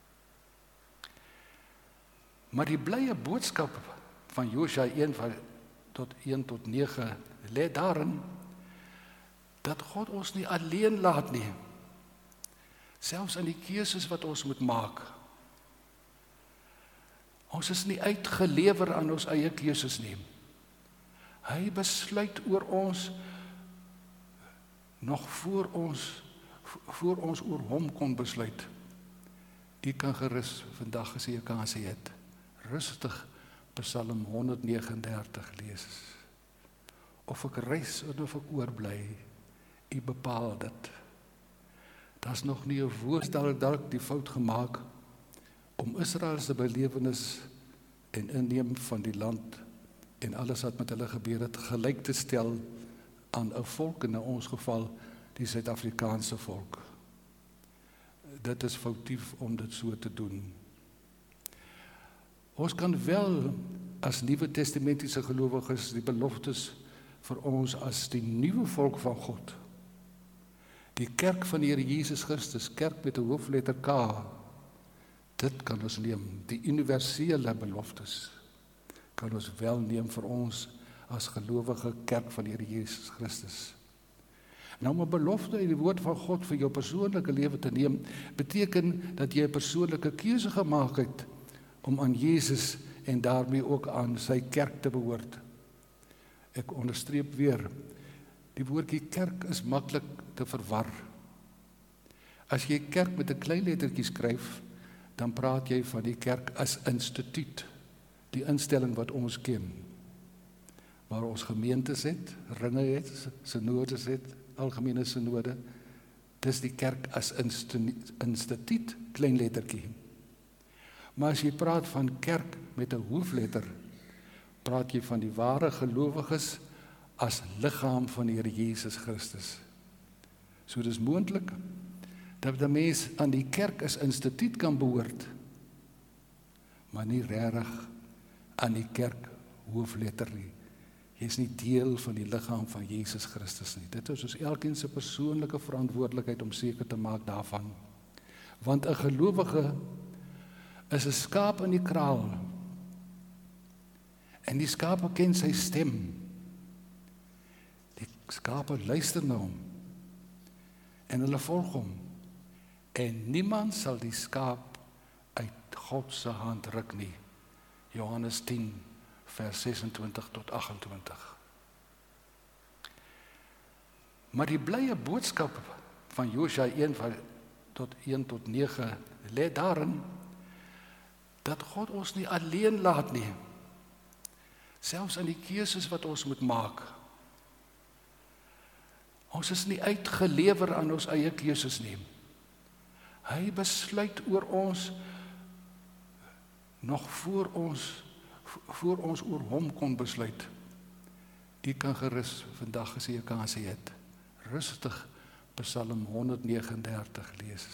B: Maar die blye boodskap van Josua een tot een tot nege lê daarin dat God ons nie alleen laat nie. Selfs in die keuses wat ons moet maak. Ons is nie uitgelewer aan ons eie keuses nie. Hy besluit oor ons nog voor ons voor ons oor hom kon besluit. U kan gerus vandag as jy 'n kans het, rustig Psalm honderdnegenendertig lees. Of ek reis of ek oorbly, u bepaal dit. Daar's nog nie 'n woord dalk dalk die fout gemaak om Israel se belewenis en inneem van die land en alles wat met hulle gebeur het gelyk te stel aan 'n volk, in ons geval die Suid-Afrikaanse volk. Dit is foutief om dit so te doen. Ons kan wel as Nuwe Testamentiese gelowiges die beloftes vir ons as die nuwe volk van God, die kerk van die Here Jesus Christus, kerk met 'n hoofletter K, dit kan ons neem, die universele beloftes, kan ons wel neem vir ons as gelowige kerk van die Here Jesus Christus. Nou om 'n belofte uit die woord van God vir jou persoonlike lewe te neem, beteken dat jy 'n persoonlike keuse gemaak het om aan Jesus en daarmee ook aan sy kerk te behoort. Ek onderstreep weer, die woordjie kerk is maklik te verwar. As jy kerk met 'n klein lettertjie skryf, dan praat jy van die kerk as instituut, die instelling wat ons ken, waar ons gemeentes het, ringe het, synodes het, algemene synode, dis die kerk as instituut, klein lettertjie. Maar as jy praat van kerk met 'n hoofletter, praat jy van die ware gelowiges as liggaam van die Here Jesus Christus. So dis moontlik dat 'n mens aan die kerk as instituut kan behoort, maar nie regtig aan die kerk hoofletter nie. Jy is nie deel van die liggaam van Jesus Christus nie. Dit is ons elkeen se persoonlike verantwoordelikheid om seker te maak daarvan. Want 'n gelowige is 'n skaap in die kraal. En die skape ken sy stem. Die skape luister na hom. En hulle volg hom. En niemand sal die skaap uit God se hand ruk nie. Johannes tien vers sesentwintig tot agt-en-twintig. Maar die blye boodskap van Josua een tot een tot nege lê daarin dat God ons nie alleen laat nie. Selfs in die keuses wat ons moet maak. Ons is nie uitgelewer aan ons eie keuses nie. Hy besluit oor ons nog voor ons voor ons oor hom kon besluit. U kan gerus vandag as jy 'n kans het, rustig Psalm honderd negenendertig lees.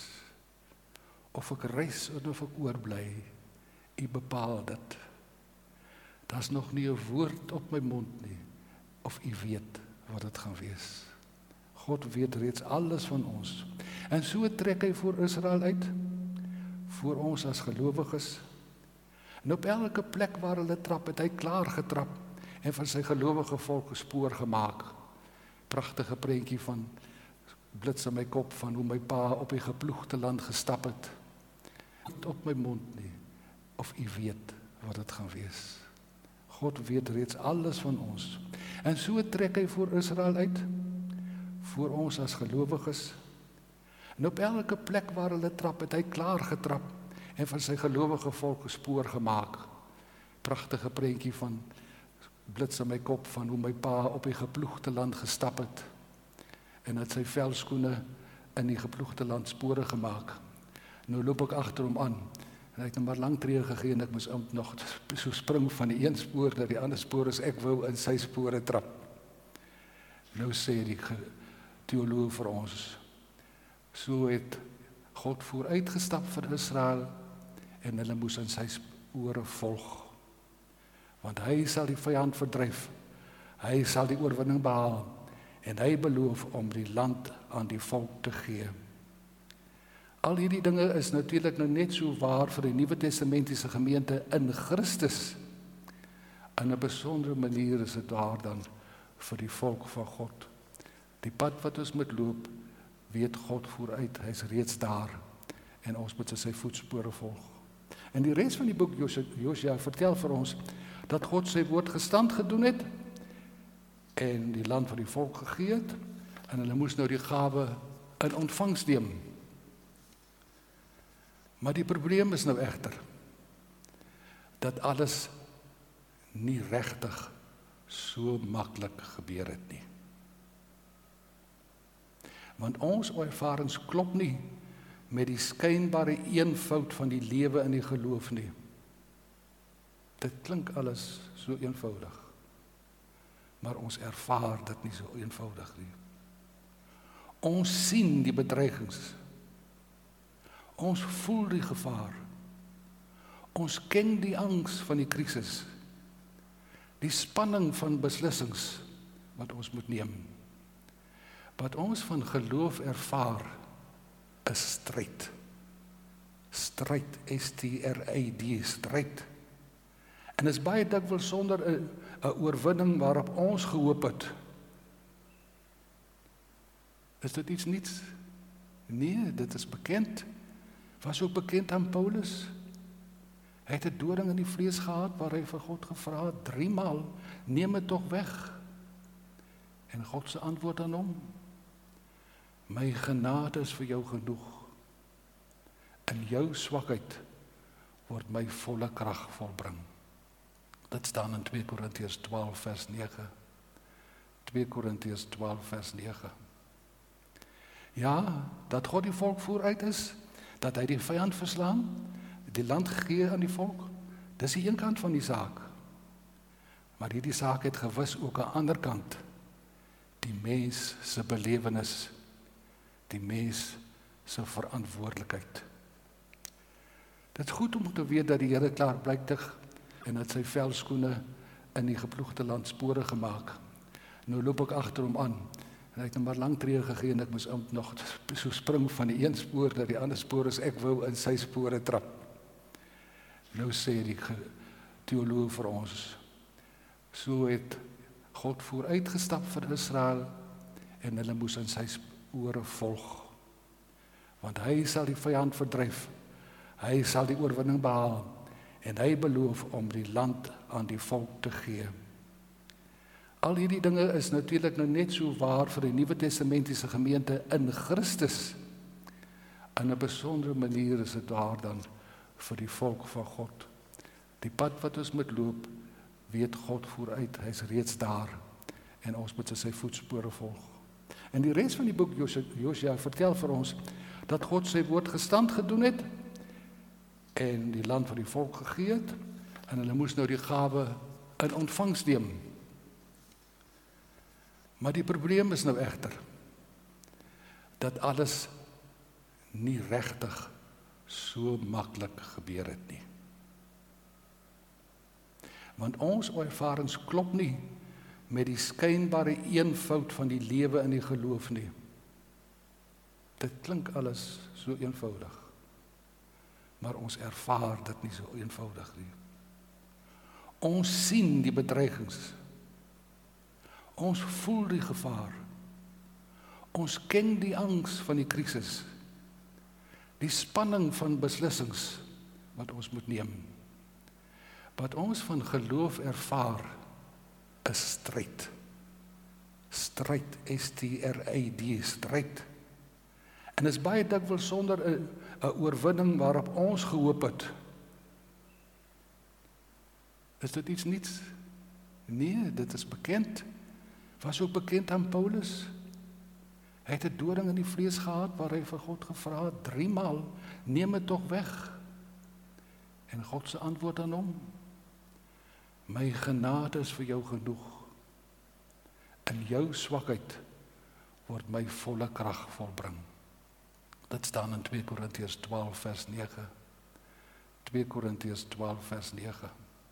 B: Of ek reis en of ek oorbly, u bepaal dit. Daar's nog nie 'n woord op my mond nie, of u weet wat dit gaan wees. God weet reeds alles van ons. En so trek hy voor Israel uit, voor ons as gelowiges. En op elke plek waar hulle trap, het hy klaar getrap en van sy gelowige volk 'n spoor gemaak. Pragtige prentjie van blits in my kop van hoe my pa op die geploegde land gestap het. Niet op my mond nie, of u weet wat dit gaan wees. God weet reeds alles van ons. En so trek hy voor Israel uit, voor ons as gelowiges. En op elke plek waar hulle trap, het hy klaar getrap en van sy gelowige volk 'n spoor gemaak. Pragtige prentjie van blits in my kop van hoe my pa op die geploegde land gestap het en het sy velskoene in die geploegde land spore gemaak. Nou loop ek agter hom aan en hy het nou maar lang tree gegee en ek moes nog so spring van die een spoor na die ander spoor as ek wou in sy spore trap. Nou sê die teoloog vir ons, so het God vooruitgestap vir Israel en hulle moes in sy spore volg. Want hy sal die vyand verdryf, hy sal die oorwinning behaal en hy beloof om die land aan die volk te gee. Al hierdie dinge is natuurlik nou net so waar vir die Nuwe Testamentiese gemeente in Christus. In 'n besondere manier is dit daar dan vir die volk van God. Die pad wat ons moet loop, weet God vooruit, hy is reeds daar en ons moet sy voetspore volg. En die res van die boek Josua vertel vir ons dat God sy woord gestand gedoen het en die land van die volk gegee het en hulle moes nou die gawe in ontvangs neem. Maar die probleem is nou egter dat alles nie regtig so maklik gebeur het nie. Want ons ervarings klop nie met die skynbare eenvoud van die lewe in die geloof nie. Dit klink alles so eenvoudig, maar ons ervaar dit nie so eenvoudig nie. Ons sien die bedreigings, ons voel die gevaar, ons ken die angs van die krisis, die spanning van beslissings wat ons moet neem. Wat ons van geloof ervaar, is stryd. Stryd, S T R I D, stryd. En is baie dikwels sonder 'n oorwinning waarop ons gehoop het. Is dit iets niets? Nee, dit is bekend. Was ook bekend aan Paulus. Hy het 'n doring in die vlees gehad waar hy vir God gevra het, drie maal, neem dit tog weg. En God se antwoord aan hom, my genade is vir jou genoeg. In jou swakheid word my volle krag volbring. Dit staan in twee Korintiërs twaalf vers nege. twee Korintiërs twaalf vers nege. Ja, dat God die volk vooruit is, dat hy die vyand verslaan, die land gee aan die volk, dis die een kant van die saak. Maar hierdie saak het gewis ook 'n ander kant. Die mens se belewenis, die mens se verantwoordelikheid. Dit is goed om te weet dat die Here klaarblyktig en dat sy velskoene in die geploegde land spore gemaak. Nou loop ek agter hom aan. En hy het nou maar lang tree gegee en ek moes nog so spring van die een spoor na die ander spoor as ek wou in sy spore trap. Nou sê die teoloog vir ons, so het God vooruitgestap vir Israel en hulle moes in sy spore volg. Want hy sal die vyand verdryf, hy sal die oorwinning behaal en hy beloof om die land aan die volk te gee. Al hierdie dinge is natuurlik nou net so waar vir die Nuwe Testamentiese gemeente in Christus. In 'n besondere manier is dit daar dan vir die volk van God. Die pad wat ons moet loop, weet God vooruit, hy is reeds daar en ons moet sy voetspore volg. En die res van die boek Josua vertel vir ons dat God sy woord gestand gedoen het en die land van die volk gegee het en hulle moes nou die gawe in ontvangs neem. Maar die probleem is nou egter dat alles nie regtig so maklik gebeur het nie. Want ons ervarings klop nie met die skynbare eenvoud van die lewe in die geloof nie. Dit klink alles so eenvoudig, maar ons ervaar dit nie so eenvoudig nie. Ons sien die bedreigings, ons voel die gevaar, ons ken die angs van die krisis, die spanning van beslissings wat ons moet neem. Wat ons van geloof ervaar is stryd. Stryd, S T R I D, stryd. En is baie dikwels sonder 'n 'n oorwinning waarop ons gehoop het. Is dit iets niets? Nee, dit is bekend. Was ook bekend aan Paulus. Hy het 'n doring in die vlees gehad waar hy vir God gevra het, drie maal, neem dit tog weg. En God se antwoord aan hom, my genade is vir jou genoeg. In jou swakheid word my volle krag volbring. Dit staan in twee Korintiërs twaalf vers nege. twee Korintiërs twaalf vers nege.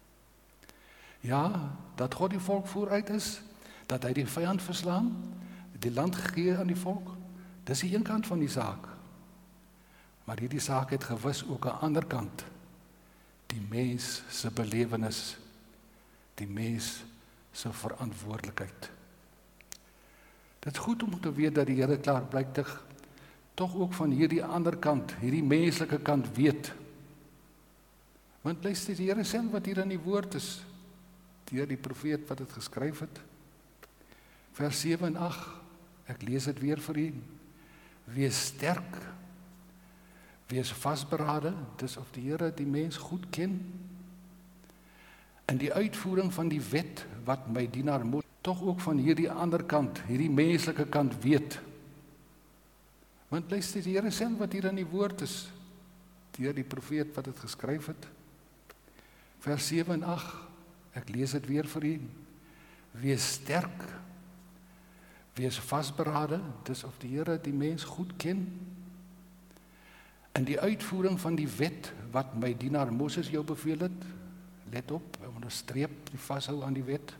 B: Ja, dat God die volk vooruit is, dat hy die vyand verslaan, die land gee aan die volk, dis die een kant van die saak. Maar hierdie saak het gewis ook 'n ander kant, die mens se belewenis, die mens se verantwoordelikheid. Dit is goed om te weet dat die Here klaarblyktig tog ook van hierdie ander kant, hierdie menslike kant weet. Want luister, die Here self wat hier in die woord is, deur die profeet wat dit geskryf het. Vers sewe en agt, ek lees dit weer vir u. Wees sterk, wees vasberade, dis of die Here die mens goed ken. In die uitvoering van die wet wat my dienaar moet, tog ook van hierdie ander kant, hierdie menslike kant weet. Want luister, die Here self wat hier in die woord is, deur die profeet wat dit geskryf het. Vers sewe en agt, ek lees dit weer vir u. Wees sterk, wees vasberade, dis of die Here die mens goed ken. In die uitvoering van die wet wat my dienaar Moses jou beveel het, let op, onderstreep die vashou aan die wet.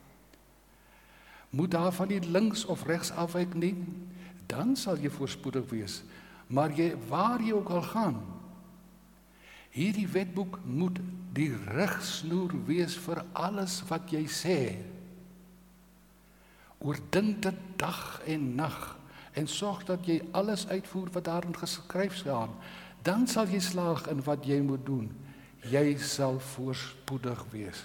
B: Moet daarvan nie links of regs afwyk nie, dan sal jy voorspoedig wees. Maar jy, waar jy ook al gaan, hierdie wetboek moet die rigsnoer wees vir alles wat jy sê. Oordink dit dag en nag en sorg dat jy alles uitvoer wat daarin geskryf staan. Dan sal jy slaag in wat jy moet doen. Jy sal voorspoedig wees.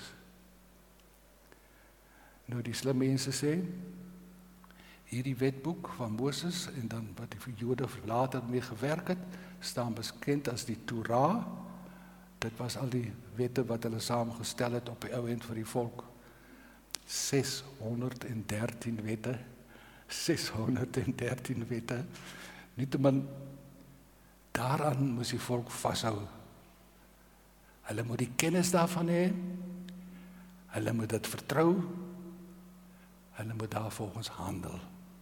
B: Nou die slim mense sê, hierdie wetboek van Moses en dan wat die Jode later mee gewerk het, staan bekend as die Torah. Dit was al die wette wat hulle saamgestel het op die ou end vir die volk. seshonderd en dertien wette. seshonderd en dertien wette. Nietemin, daaraan moes die volk vashou. Hulle moet die kennis daarvan hê. Hulle moet dit vertrou. Hulle moet daarvolgens handel.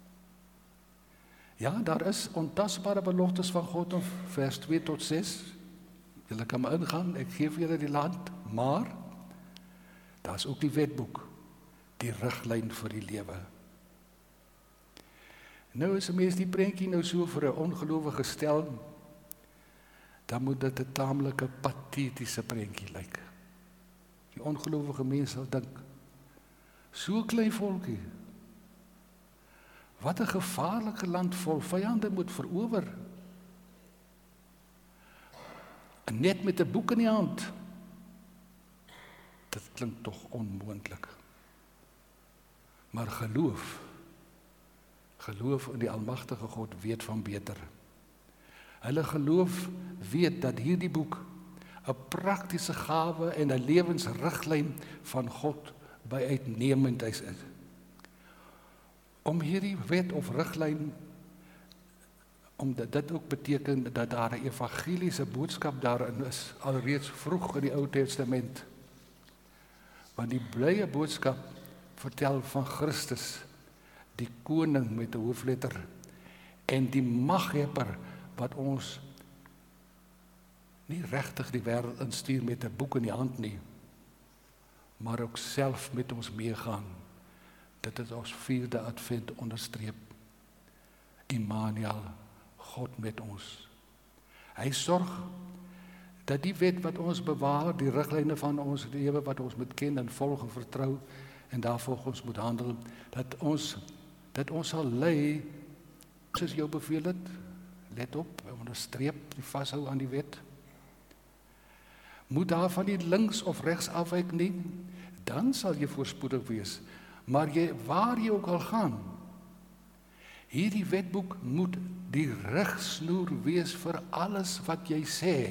B: Ja, daar is ontasbare beloftes van God in vers twee tot ses. Julle kan maar ingaan, ek gee vir julle die land, maar Daar's ook die wetboek, die riglyn vir die lewe. Nou as 'n mens die prentjie nou so vir 'n ongelowige stel, dan moet dit 'n taamlike patetiese prentjie lyk. Die ongelowige mense sal dink, so klein volkie, wat 'n gevaarlike land vol vyande moet verower. En net met 'n boek in die hand. Dit klink tog onmoontlik. Maar geloof, geloof in die almagtige God weet van beter. Hulle geloof weet dat hierdie boek 'n praktiese gawe en 'n lewensriglyn van God by uitnemendheid is. Om hierdie wet of riglyn, omdat dit ook beteken dat daar 'n evangeliese boodskap daarin is, alreeds vroeg in die Ou Testament. Want die blye boodskap vertel van Christus, die koning met 'n hoofletter, en die maghebber wat ons nie regtig die wêreld instuur met 'n boek in die hand nie, maar ook self met ons meegaan. Dit is ons vierde advent onderstreep. Immanuel, God met ons. Hy sorg dat die wet wat ons bewaar, die riglyne van ons lewe wat ons moet ken en volg en vertrou en daarvolgens moet handel, dat ons dat ons sal lei soos jou beveel het. Let op, onderstreep, die vashou aan die wet. Moet daar van die links of regs afwyk nie, dan sal jy voorspoedig wees. Maar jy, waar jy ook al gaan, hierdie wetboek moet die rigsnoer wees vir alles wat jy sê.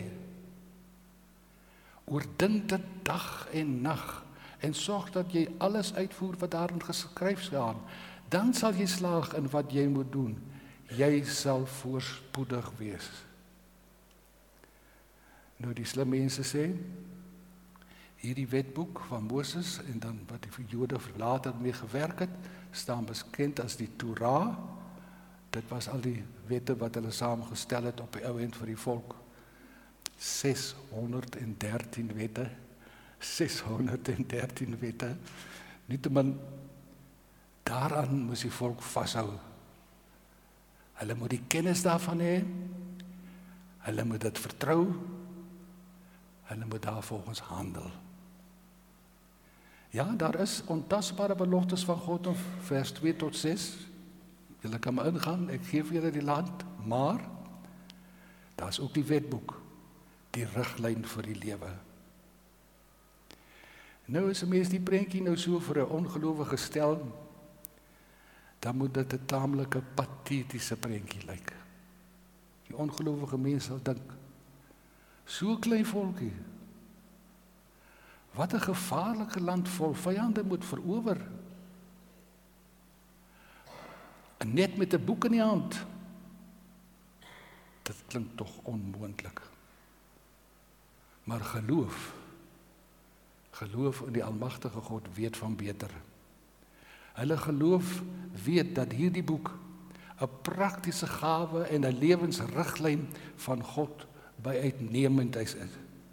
B: Oordink dit dag en nag en sorg dat jy alles uitvoer wat daarin geskryf staan. Dan sal jy slaag in wat jy moet doen. Jy sal voorspoedig wees. Nou die slim mense sê, hierdie wetboek van Moses en dan wat die Jode later mee gewerk het, staan bekend as die Torah. Dit was al die wette wat hulle saamgestel het op die ou end vir die volk. seshonderddertien wette. seshonderddertien wette. Nietemin daaraan moes die volk vashou. Hulle moet die kennis daarvan hê. Hulle moet dit vertrou. Hulle moet daarvolgens handel. Ja, daar is ontasbare beloftes van God in vers twee tot ses. Julle kan maar ingaan, ek gee vir julle die land, maar daar is ook die wetboek, die riglyn vir die lewe. Nou as 'n mens die prentjie nou so vir 'n ongelowige stel, dan moet dit 'n taamlike patetiese prentjie lyk. Die ongelowige mense sal dink, so klein volkie, wat 'n gevaarlike land vol vyande moet verower. En net met 'n boek in die hand. Dit klink tog onmoontlik. Maar geloof, geloof in die almagtige God weet van beter. Hulle geloof weet dat hierdie boek 'n praktiese gawe en 'n lewensriglyn van God by uitnemendheid is.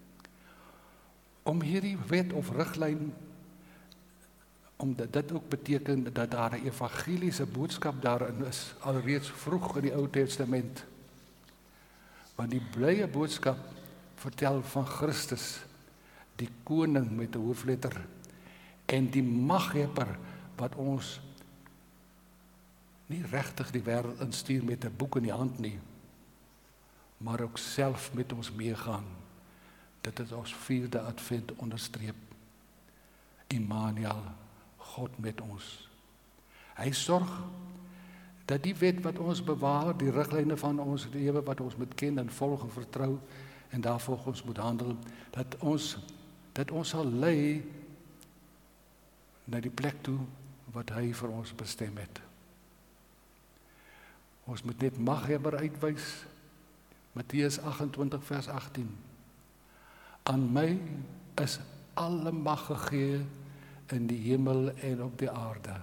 B: Om hierdie wet of riglyn, omdat dit ook beteken dat daar 'n evangeliese boodskap daarin is, alreeds vroeg in die Ou Testament. Want die blye boodskap vertel van Christus, die koning met 'n hoofletter, en die maghebber wat ons nie regtig die wêreld instuur met 'n boek in die hand nie, maar ook self met ons meegaan. Dit is ons vierde advent onderstreep. Immanuel, God met ons. Hy sorg dat die wet wat ons bewaar, die riglyne van ons lewe wat ons moet ken en volg en vertrou en daarvolgens moet handel, dat ons dat ons sal lei na die plek toe wat hy vir ons bestem het. Ons moet net maghebber uitwys. Matteus agt-en-twintig vers agttien. Aan my is alle mag gegee in die hemel en op die aarde.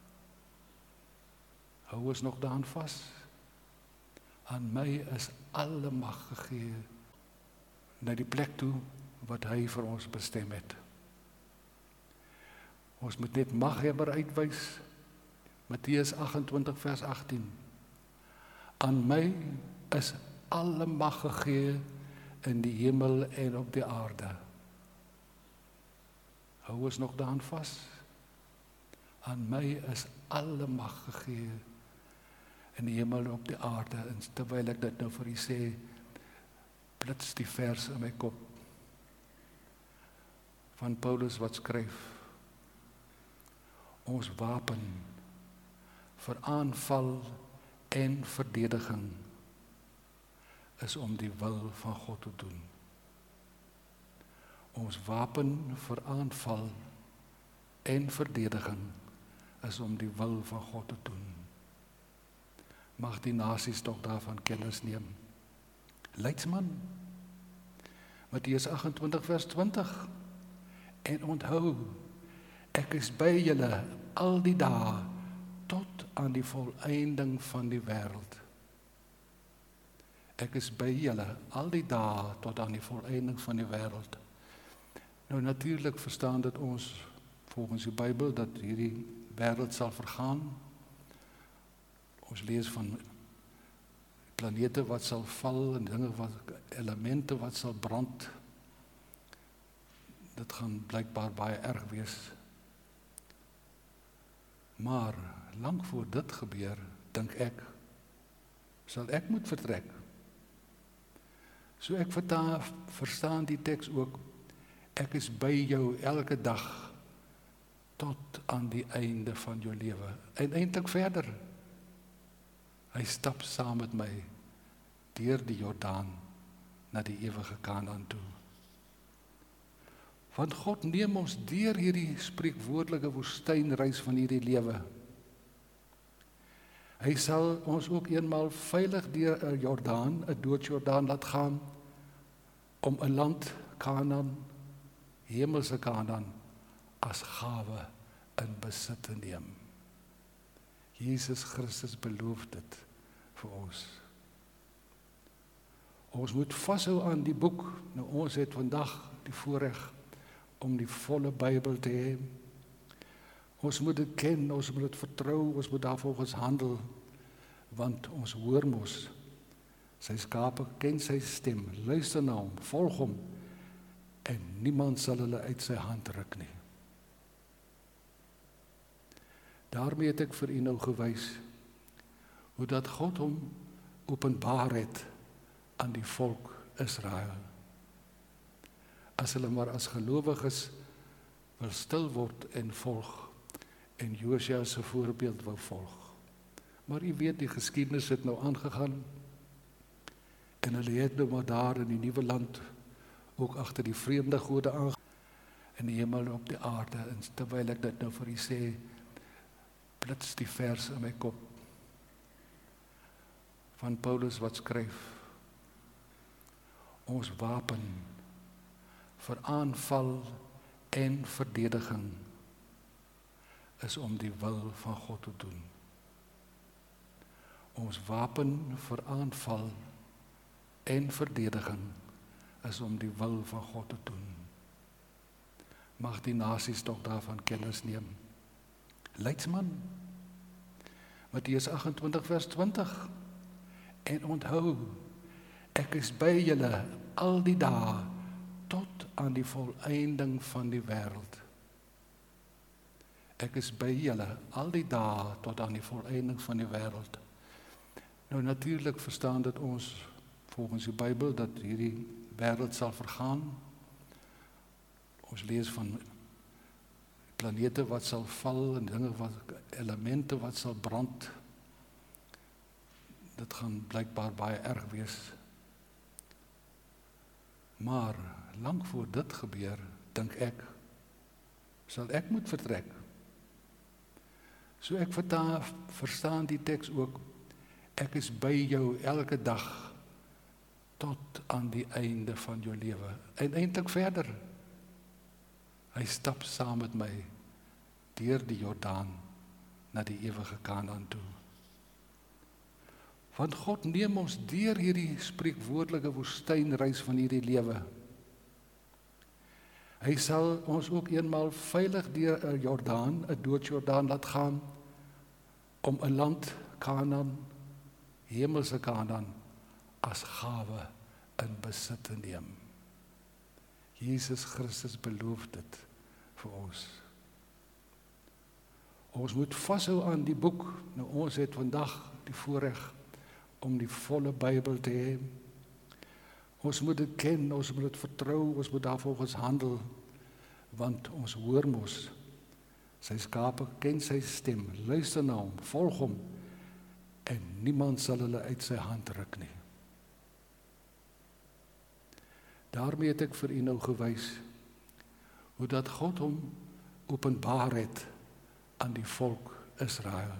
B: Hou ons nog daaraan vas. Aan my is alle mag gegee na die plek toe wat hy vir ons bestem het. Ons moet net maghebber uitwys. Matteus agt-en-twintig vers agttien. Aan my is alle mag gegee in die hemel en op die aarde. Hou ons nog daaraan vas. Aan my is alle mag gegee in die hemel en op die aarde. En terwyl ek dit nou vir u sê, blits die vers in my kop van Paulus wat skryf: ons wapen vir aanval en verdediging is om die wil van God te doen. Ons wapen vir aanval en verdediging is om die wil van God te doen. Mag die nasies toch daarvan kennis neem. Leidsman, Matteus agt-en-twintig vers twintig. En onthou, ek is by julle al die dae tot aan die volëinding van die wêreld. Ek is by julle al die dae tot aan die volëinding van die wêreld. Nou natuurlik verstaan dit ons volgens die Bybel dat hierdie wêreld sal vergaan. Ons lees van planete wat sal val en dinge wat elemente wat sal brand. Dit gaan blykbaar baie erg wees. Maar lank voor dit gebeur, dink ek, sal ek moet vertrek. So ek verta, verstaan die teks ook, ek is by jou elke dag tot aan die einde van jou lewe. En eintlik verder. Hy stap saam met my deur die Jordaan na die ewige Kanaan toe. Want God neem ons deur hierdie spreekwoordelike woestynreis van hierdie lewe. Hy sal ons ook eenmaal veilig deur 'n Jordaan, 'n doodjordaan laat gaan, om 'n land Kanaan, hemelse Kanaan, as gawe in besit te neem. Jesus Christus beloof dit vir ons. Ons moet vashou aan die boek. Nou, ons het vandag die voorreg om die volle Bybel te hê. Ons moet dit ken, ons moet dit vertrou, ons moet daarvolgens handel, want ons hoor mos, sy skape ken sy stem, luister na hom, volg hom, en niemand sal hulle uit sy hand ruk nie. Daarmee het ek vir u nou gewys, hoe dat God hom openbaar het aan die volk Israel. As hulle maar as gelowiges wil stil word en volg, en Josua se voorbeeld wou volg. Maar u weet, die geskiedenis het nou aangegaan, en hulle het nou maar daar in die nuwe land, ook agter die vreemde gode aangegaan, in die hemel en op die aarde, en terwyl ek dit nou vir u sê, blits die vers in my kop, van Paulus wat skryf, ons wapen vir aanval en verdediging is om die wil van God te doen. Ons wapen vir aanval en verdediging is om die wil van God te doen. Mag die nasies toch daarvan kennis neem. Leidsman, Matteus agt-en-twintig vers twintig. En onthou, ek is by julle al die dae tot aan die volëinding van die wêreld. Ek is by julle al die dae tot aan die volëinding van die wêreld. Nou natuurlik verstaan dit ons volgens die Bybel dat hierdie wêreld sal vergaan. Ons lees van planete wat sal val en dinge wat elemente wat sal brand. Dit gaan blykbaar baie erg wees. Maar lank voor dit gebeur, dink ek, sal ek moet vertrek. So ek verta, verstaan die teks ook, ek is by jou elke dag tot aan die einde van jou lewe. En eintlik verder. Hy stap saam met my deur die Jordaan na die ewige Kanaan toe. Want God neem ons deur hierdie spreekwoordelike woestynreis van hierdie lewe. Hy sal ons ook eenmaal veilig deur 'n Jordaan, 'n doodjordaan laat gaan, om 'n land Kanaan, hemelse Kanaan, as gawe in besit te neem. Jesus Christus beloof dit vir ons. Ons moet vashou aan die boek. Nou, ons het vandag die voorreg om die volle Bybel te hê. Ons moet dit ken, ons moet dit vertrou, ons moet daarvolgens handel, want ons hoor mos, sy skape ken sy stem, luister na hom, volg hom, en niemand sal hulle uit sy hand ruk nie. Daarmee het ek vir u nou gewys, hoe dat God hom openbaar het aan die volk Israel.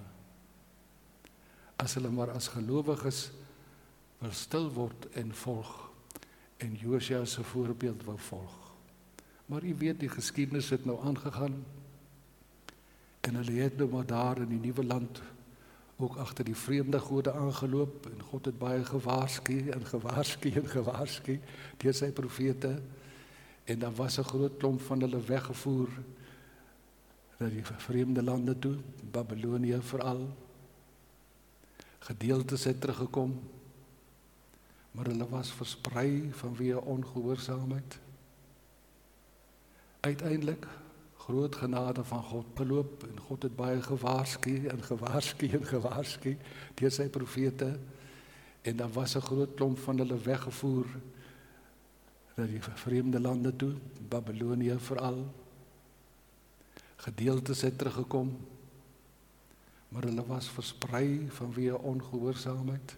B: As hulle maar as gelowiges wil stil word en volg, en Josua se voorbeeld wou volg. Maar u weet, die geskiedenis het nou aangegaan, en hulle het nou maar daar in die nuwe land ook agter die vreemde gode aangeloop, en God het baie gewaarsku en gewaarsku en gewaarsku deur sy profete, en daar was 'n groot klomp van hulle weggevoer na die vreemde lande toe, Babylonië veral. Gedeeltes het teruggekom, maar hulle was versprei vanweë ongehoorsaamheid. Uiteindelik groot genade van God geloop, en God het baie gewaarsku en gewaarsku en gewaarsku deur sy profete, en daar was 'n groot klomp van hulle weggevoer na die vreemde lande toe, Babylonië veral. Gedeeltes het teruggekom, maar hulle was versprei vanweë ongehoorsaamheid.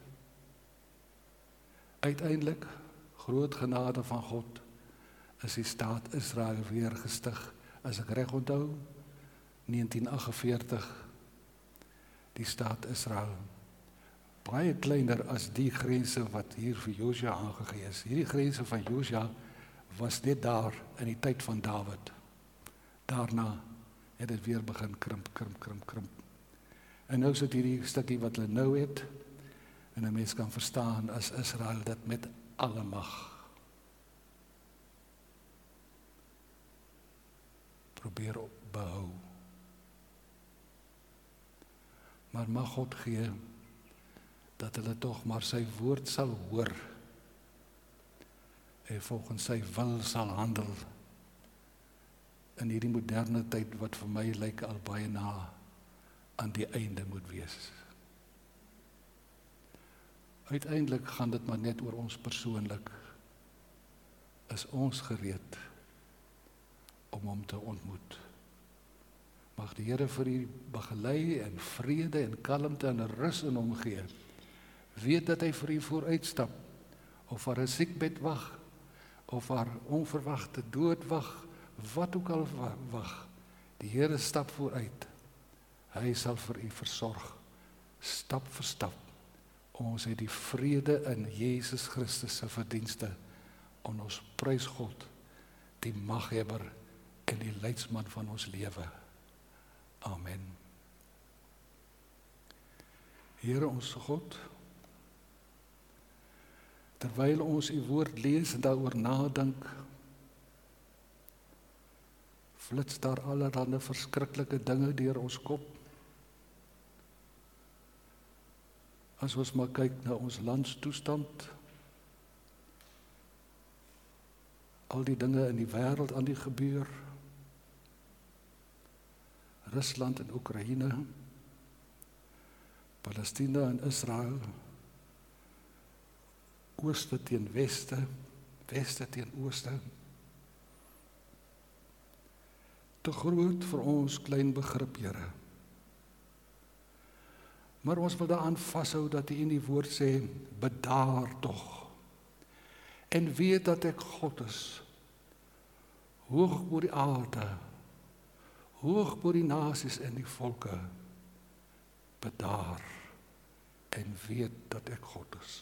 B: Uiteindelik groot genade van God is die staat Israel weer gestig. As ek reg onthou, negentien agt veertig, die staat Israel. Baie kleiner as die grense wat hier vir Josua aangegee is. Hierdie grense van Josua was net daar in die tyd van Dawid. Daarna het dit weer begin krimp, krimp, krimp, krimp. En nou sit hierdie stukkie wat hulle nou het, en 'n mens kan verstaan as Israel dit met alle mag probeer behou. Maar mag God gee dat hulle tog maar sy woord sal hoor en volgens sy wil sal handel in hierdie moderne tyd wat vir my lyk al baie na aan die einde moet wees. Uiteindelik gaan dit maar net oor ons persoonlik. Is ons gereed om hom te ontmoet? Mag die Here vir u begelei en vrede en kalmte en rus in hom gee. Weet dat hy vir u vooruitstap, of waar 'n siekbed wag, of waar onverwagte dood wag, wat ook al wag. Die Here stap vooruit. Hy sal vir u versorg, stap vir stap. Ons het die vrede in Jesus Christus se verdienste, en ons prys God, die maghebber en die leidsman van ons lewe. Amen. Here ons God, terwyl ons u woord lees en daaroor nadink, flits daar allerlei verskriklike dinge deur ons kop. As ons maar kyk na ons landstoestand, al die dinge in die wêreld aan die gebeur, Rusland en Oekraïne, Palestina en Israel, ooste teen weste, weste teen ooste, te groot vir ons klein begrip, Here. Maar ons wil daaraan vashou dat U in die woord sê, bedaar tog, en weet dat ek God is, hoog oor die aarde, hoog oor die nasies en die volke, bedaar, en weet dat ek God is.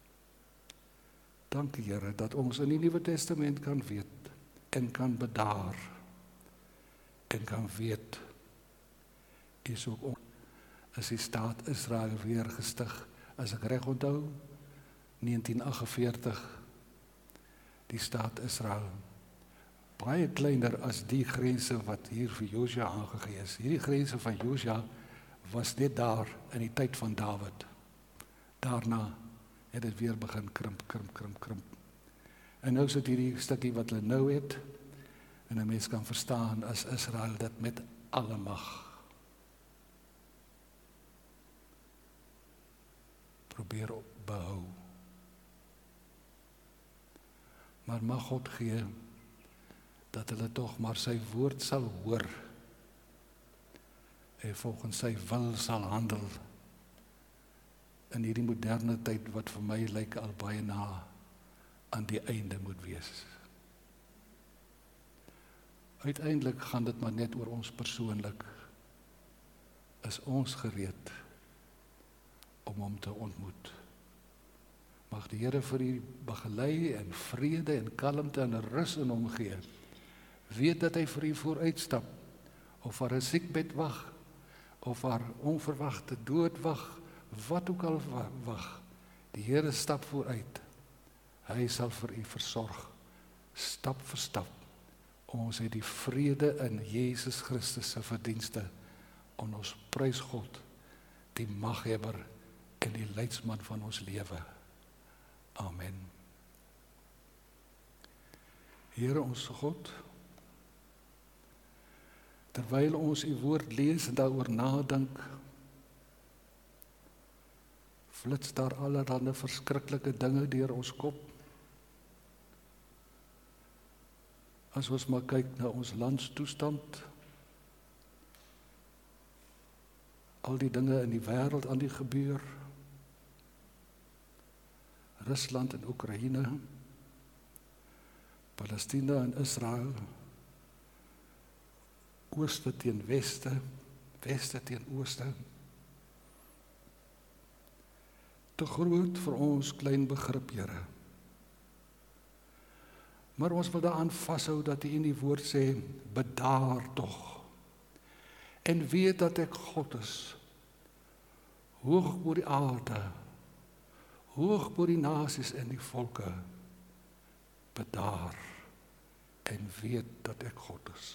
B: Dankie Here, dat ons in die Nuwe Testament kan weet, en kan bedaar, en kan weet, is ook ons, is die staat Israel weer gestig, as ek reg onthou, negentien agt veertig, die staat Israel. baie kleiner as die grense wat hier vir Josua aangegee is. Hierdie grense van Josua was net daar in die tyd van Dawid. Daarna het dit weer begin krimp, krimp, krimp, krimp. En nou sit hierdie stukkie wat hulle nou het, en 'n mens kan verstaan as Israel dit met alle mag probeer behou. Maar mag God gee dat hulle tog maar sy woord sal hoor en volgens sy wil sal handel in hierdie moderne tyd wat vir my lyk al baie na aan die einde moet wees. Uiteindelik gaan dit maar net oor ons persoonlik. Is ons gereed om hom te ontmoet? Mag die Here vir u begelei en vrede en kalmte en rus in hom gee. Weet dat hy vir u vooruitstap, of haar 'n siekbed wag, of haar onverwagte dood wag, wat ook al wag. Die Here stap vooruit. Hy sal vir u versorg, stap vir stap. Ons het die vrede in Jesus Christus se verdienste, en ons prys God, die maghebber en die leidsman van ons lewe. Amen. Here ons God, terwyl ons u woord lees en daaroor nadink, flits daar allerhande verskriklike dinge deur ons kop. As ons maar kyk na ons landstoestand, al die dinge in die wêreld aan die gebeur, Rusland en Oekraïne, Palestina en Israel, ooste teen weste, weste teen ooste, te groot vir ons klein begrip, Here. Maar ons wil daaraan vashou dat U in die woord sê, bedaar tog, en weet dat ek God is, hoog oor die aarde, hoog oor die nasies en die volke, bedaar, en weet dat ek God is.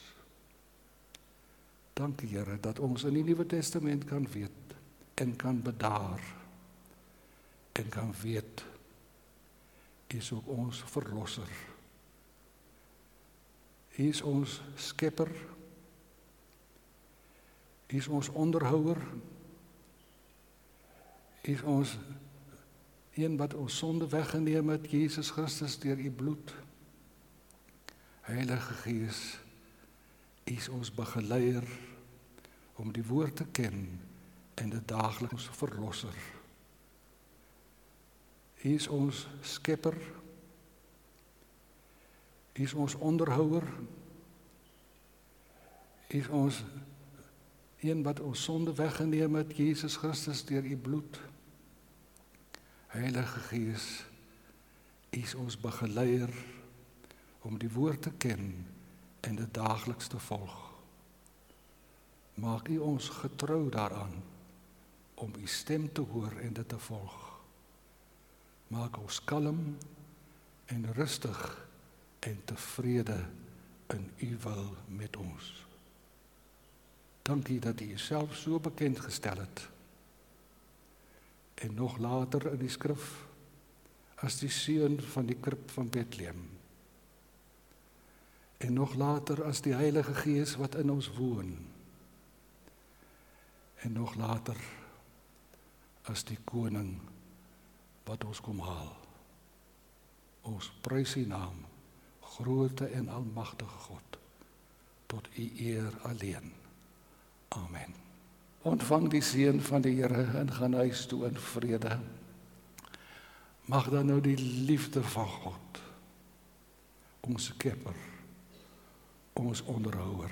B: Dankie Here, dat ons in die Nuwe Testament kan weet, en kan bedaar, en kan weet, U is ook ons verlosser. U is ons skepper, U is ons onderhouer, U is ons een wat ons sonde weggeneem het, Jesus Christus deur U bloed. Heilige Gees, U is ons begeleier om die woord te ken en dit daagliks verlosser. U is ons skepper, U is ons onderhouer, U is ons een wat ons sonde weggeneem het, Jesus Christus deur U bloed. Heilige Gees, U is ons begeleier om die woord te ken en dit daagliks te volg. Maak U ons getrou daaraan om U stem te hoor en dit te volg. Maak ons kalm en rustig en tevrede in U wil met ons. Dankie dat U Uself so bekend gestel het. En nog later in die skrif as die seun van die krib van Bethlehem. En nog later as die Heilige Gees wat in ons woon. En nog later as die koning wat ons kom haal. Ons prys U naam, groote en almagtige God, tot U eer alleen. Amen. Ontvang die seën van die Here en gaan huis toe in vrede. Mag dan nou die liefde van God, ons skepper, ons onderhouer,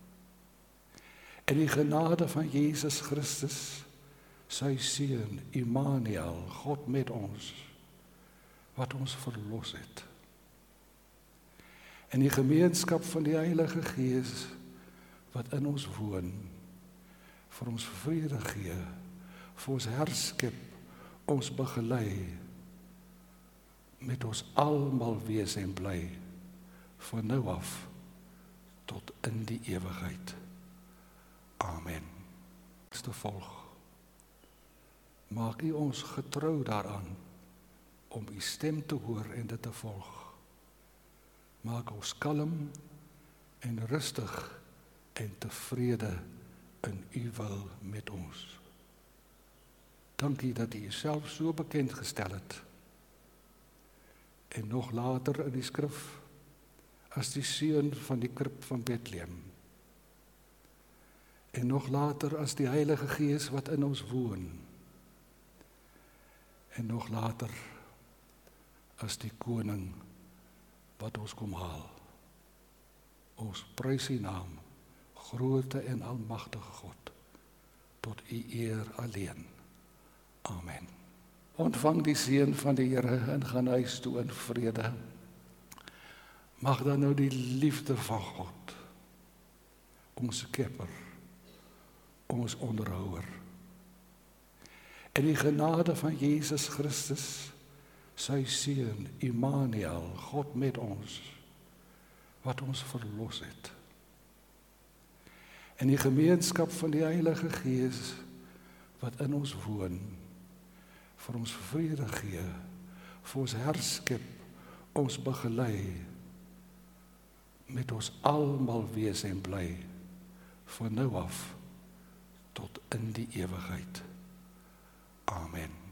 B: en die genade van Jesus Christus, sy seun, Immanuel, God met ons, wat ons verlos het, en die gemeenskap van die Heilige Gees, wat in ons woon, vir ons vrede gee, vir ons herskep, ons begelei, met ons almal wees en bly, van nou af die ewigheid. Amen. Te volg. Maak U ons getrou daaraan om U stem te hoor en dit te volg. Maak ons kalm en rustig en tevrede in U wil met ons. Dankie dat U Uself so bekend gestel het. En nog later in die skrif as die seun van die krib van Bethlehem. En nog later as die Heilige Gees wat in ons woon. En nog later as die koning wat ons kom haal. Ons prys U naam, groote en almagtige God, tot U eer alleen. Amen. Ontvang die seën van die Here en gaan huis toe in vrede. Mag dan nou die liefde van God, ons Skepper, ons onderhouer, en die genade van Jesus Christus, sy Seun, Immanuel, God met ons, wat ons verlos het, en die gemeenskap van die Heilige Gees, wat in ons woon, vir ons vrede gee, vir ons herskep, ons begelei, met ons almal wees en bly, van nou af, tot in die ewigheid. Amen.